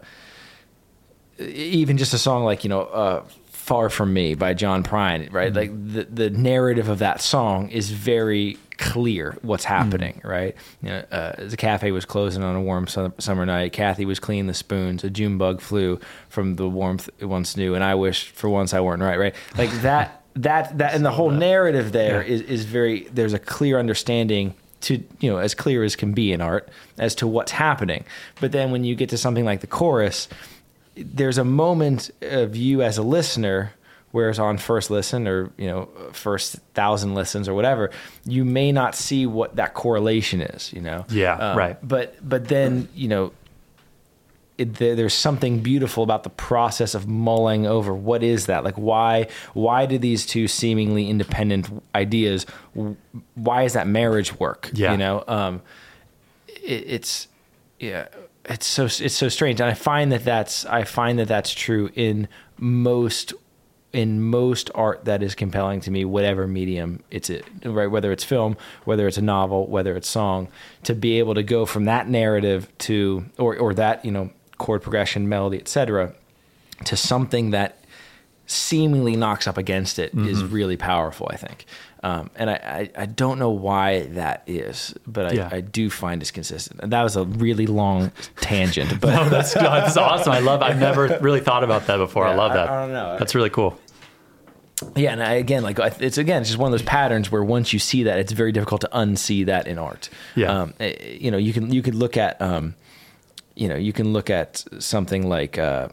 even just a song like, you know, uh, Far From Me by John Prine, right? Mm-hmm. Like the, the narrative of that song is very clear what's happening, mm-hmm. right? You know, uh, the cafe was closing on a warm su- summer night. Kathy was cleaning the spoons. A June bug flew from the warmth it once knew. And I wished for once I weren't right, right? Like that, That that and the whole narrative there yeah. is, is very, there's a clear understanding to, you know, as clear as can be in art as to what's happening. But then when you get to something like the chorus, there's a moment of you as a listener, whereas on first listen or, you know, first thousand listens or whatever, you may not see what that correlation is, you know? Yeah, um, right. But but then, you know, It, there, there's something beautiful about the process of mulling over what is that, like why why do these two seemingly independent ideas, why does that marriage work? Yeah. You know, um, it, it's yeah, it's so it's so strange, and I find that that's I find that that's true in most in most art that is compelling to me, whatever medium it's it, right? Whether it's film, whether it's a novel, whether it's song, to be able to go from that narrative to or or that, you know, chord progression, melody, et cetera, to something that seemingly knocks up against it mm-hmm. is really powerful, I think. Um, and I, I, I don't know why that is, but I, yeah. I do find it's consistent. And that was a really long tangent, but no, that's, that's awesome. I love, I've never really thought about that before. Yeah, I love that. I, I don't know. That's really cool. Yeah. And I, again, like it's, again, it's just one of those patterns where once you see that, it's very difficult to unsee that in art. Yeah. Um, you know, you can, you could look at, um, you know, you can look at something like, uh,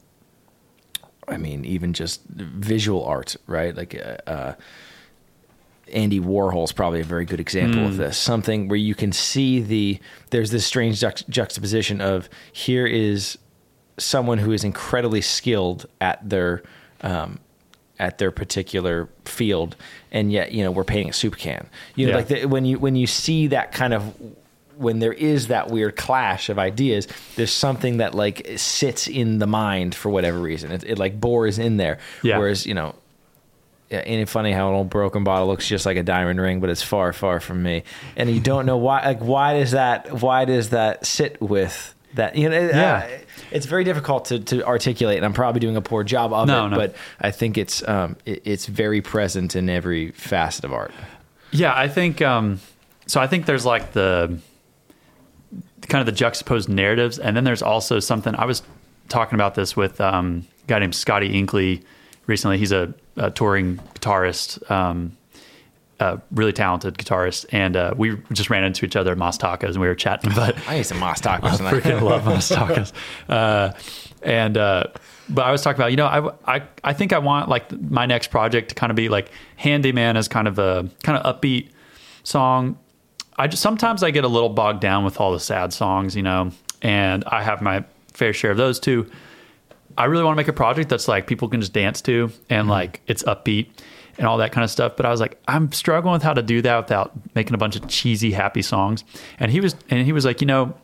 I mean, even just visual art, right? Like, uh, uh, Andy Warhol's probably a very good example mm. of this. Something where you can see the, there's this strange juxt- juxtaposition of here is someone who is incredibly skilled at their, um, at their particular field. And yet, you know, we're painting a soup can, you know, yeah. like the, when you, when you see that kind of, when there is that weird clash of ideas, there's something that like sits in the mind for whatever reason. It, it like bores in there. Yeah. Whereas, you know, yeah, ain't it funny how an old broken bottle looks just like a diamond ring, but it's far, far from me. And you don't know why, like, why does that, why does that sit with that? You know, yeah. uh, it's very difficult to, to articulate, and I'm probably doing a poor job of no, it, no. but I think it's, um, it, it's very present in every facet of art. Yeah. I think, um, so I think there's like the, kind of the juxtaposed narratives. And then there's also something, I was talking about this with um, a guy named Scotty Inkley recently. He's a, a touring guitarist. Um, a really talented guitarist, and uh, we just ran into each other at Mas Tacos, and we were chatting. But I need some Mas Tacos I tonight. freaking love Mas Tacos. Uh, and uh, but I was talking about, you know, I, I I think I want like my next project to kind of be like Handyman as kind of a kind of upbeat song. I just sometimes I get a little bogged down with all the sad songs, you know, and I have my fair share of those too. I really want to make a project that's like people can just dance to and mm-hmm. like it's upbeat and all that kind of stuff. But I was like, I'm struggling with how to do that without making a bunch of cheesy, happy songs. And he was, and he was like, you know,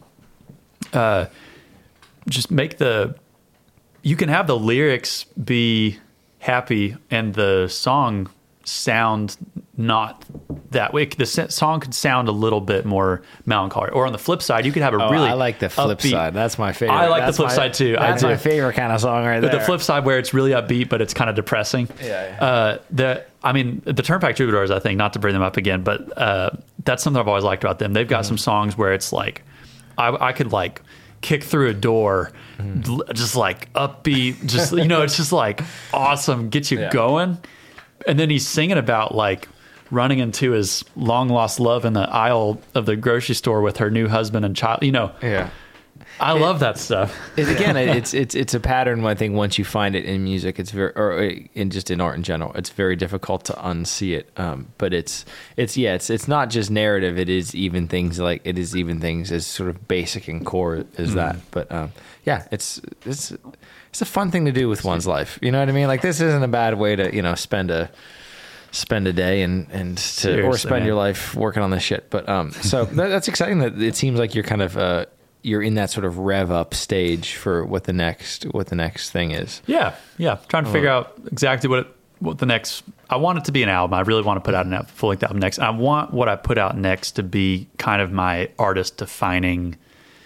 uh, just make the, you can have the lyrics be happy and the song sound not that way. The song could sound a little bit more melancholy. Or on the flip side, you could have a oh, really I like the flip upbeat, side. That's my favorite. I like that's the flip my, side too. That's I my do. favorite kind of song right But there. the flip side where it's really upbeat, but it's kind of depressing. Yeah, yeah. Uh, the I mean, the Turnpike Troubadours, I think, not to bring them up again, but uh, that's something I've always liked about them. They've got mm-hmm. some songs where it's like, I, I could like kick through a door, mm-hmm. just like upbeat, just, you know, it's just like awesome, get you yeah. going. And then he's singing about like running into his long lost love in the aisle of the grocery store with her new husband and child, you know. Yeah. I it, love that stuff. It, again, it, it's it's it's a pattern. I think once you find it in music, it's very, or in just in art in general, it's very difficult to unsee it. Um, but it's it's yeah, it's it's not just narrative. It is even things like it is even things as sort of basic and core as mm. that. But um, yeah, it's it's it's a fun thing to do with one's life. You know what I mean? Like this isn't a bad way to you know spend a. spend a day and and to, Seriously, or spend man. your life working on this shit. But um, so that, that's exciting that it seems like you're kind of uh, you're in that sort of rev up stage for what the next what the next thing is. Yeah, yeah. Trying to figure out exactly what it, what the next. I want it to be an album. I really want to put out a full length album next. I want what I put out next to be kind of my artist defining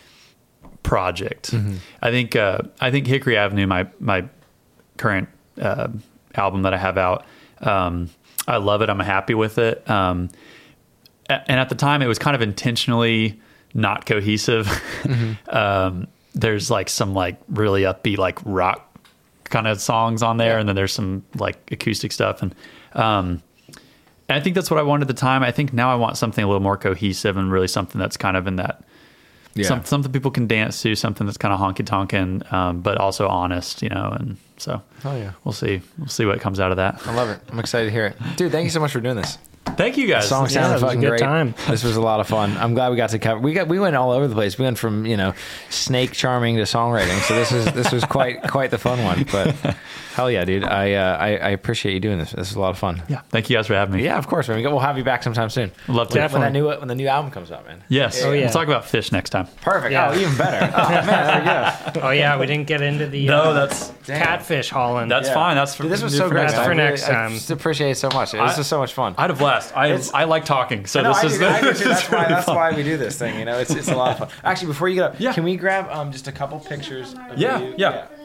project. Mm-hmm. I think uh, I think Hickory Avenue, my my current uh, album that I have out. Um, I love it. I'm happy with it. Um, and at the time, it was kind of intentionally not cohesive. Mm-hmm. um, there's like some like really upbeat like rock kind of songs on there, yeah. and then there's some like acoustic stuff. And, um, and I think that's what I wanted at the time. I think now I want something a little more cohesive and really something that's kind of in that. Yeah. Some, something people can dance to, something that's kind of honky tonkin, um, but also honest, you know. And so, oh yeah, we'll see. We'll see what comes out of that. I love it. I'm excited to hear it, dude. Thank you so much for doing this. Thank you guys. The song sounded yeah, fucking a good great. Time. This was a lot of fun. I'm glad we got to cover. We got we went all over the place. We went from you know snake charming to songwriting. So this is this was quite quite the fun one. But hell yeah, dude. I uh, I, I appreciate you doing this. This is a lot of fun. Yeah. Thank you guys for having me. Yeah, of course, man. We'll have you back sometime soon. Love to. When that new when the new album comes out, man. Yes. Oh yeah. We'll talk about Fish next time. Perfect. Yeah. Oh, even better. Oh man, there we go. Oh yeah, we didn't get into the no, uh, that's catfish hauling. That's Yeah. fine. That's for, Dude, this was do so for great. next That's time. for I really- next I time. just appreciate it so much. This I- is so much fun. I had a blast. I It's- I like talking, so No, this I is do, I do this too. is That's why. really That's fun. why we do this thing. You know, it's it's a lot of fun. Actually, before you get up, Yeah. can we grab um just a couple pictures? Of Yeah, you? yeah.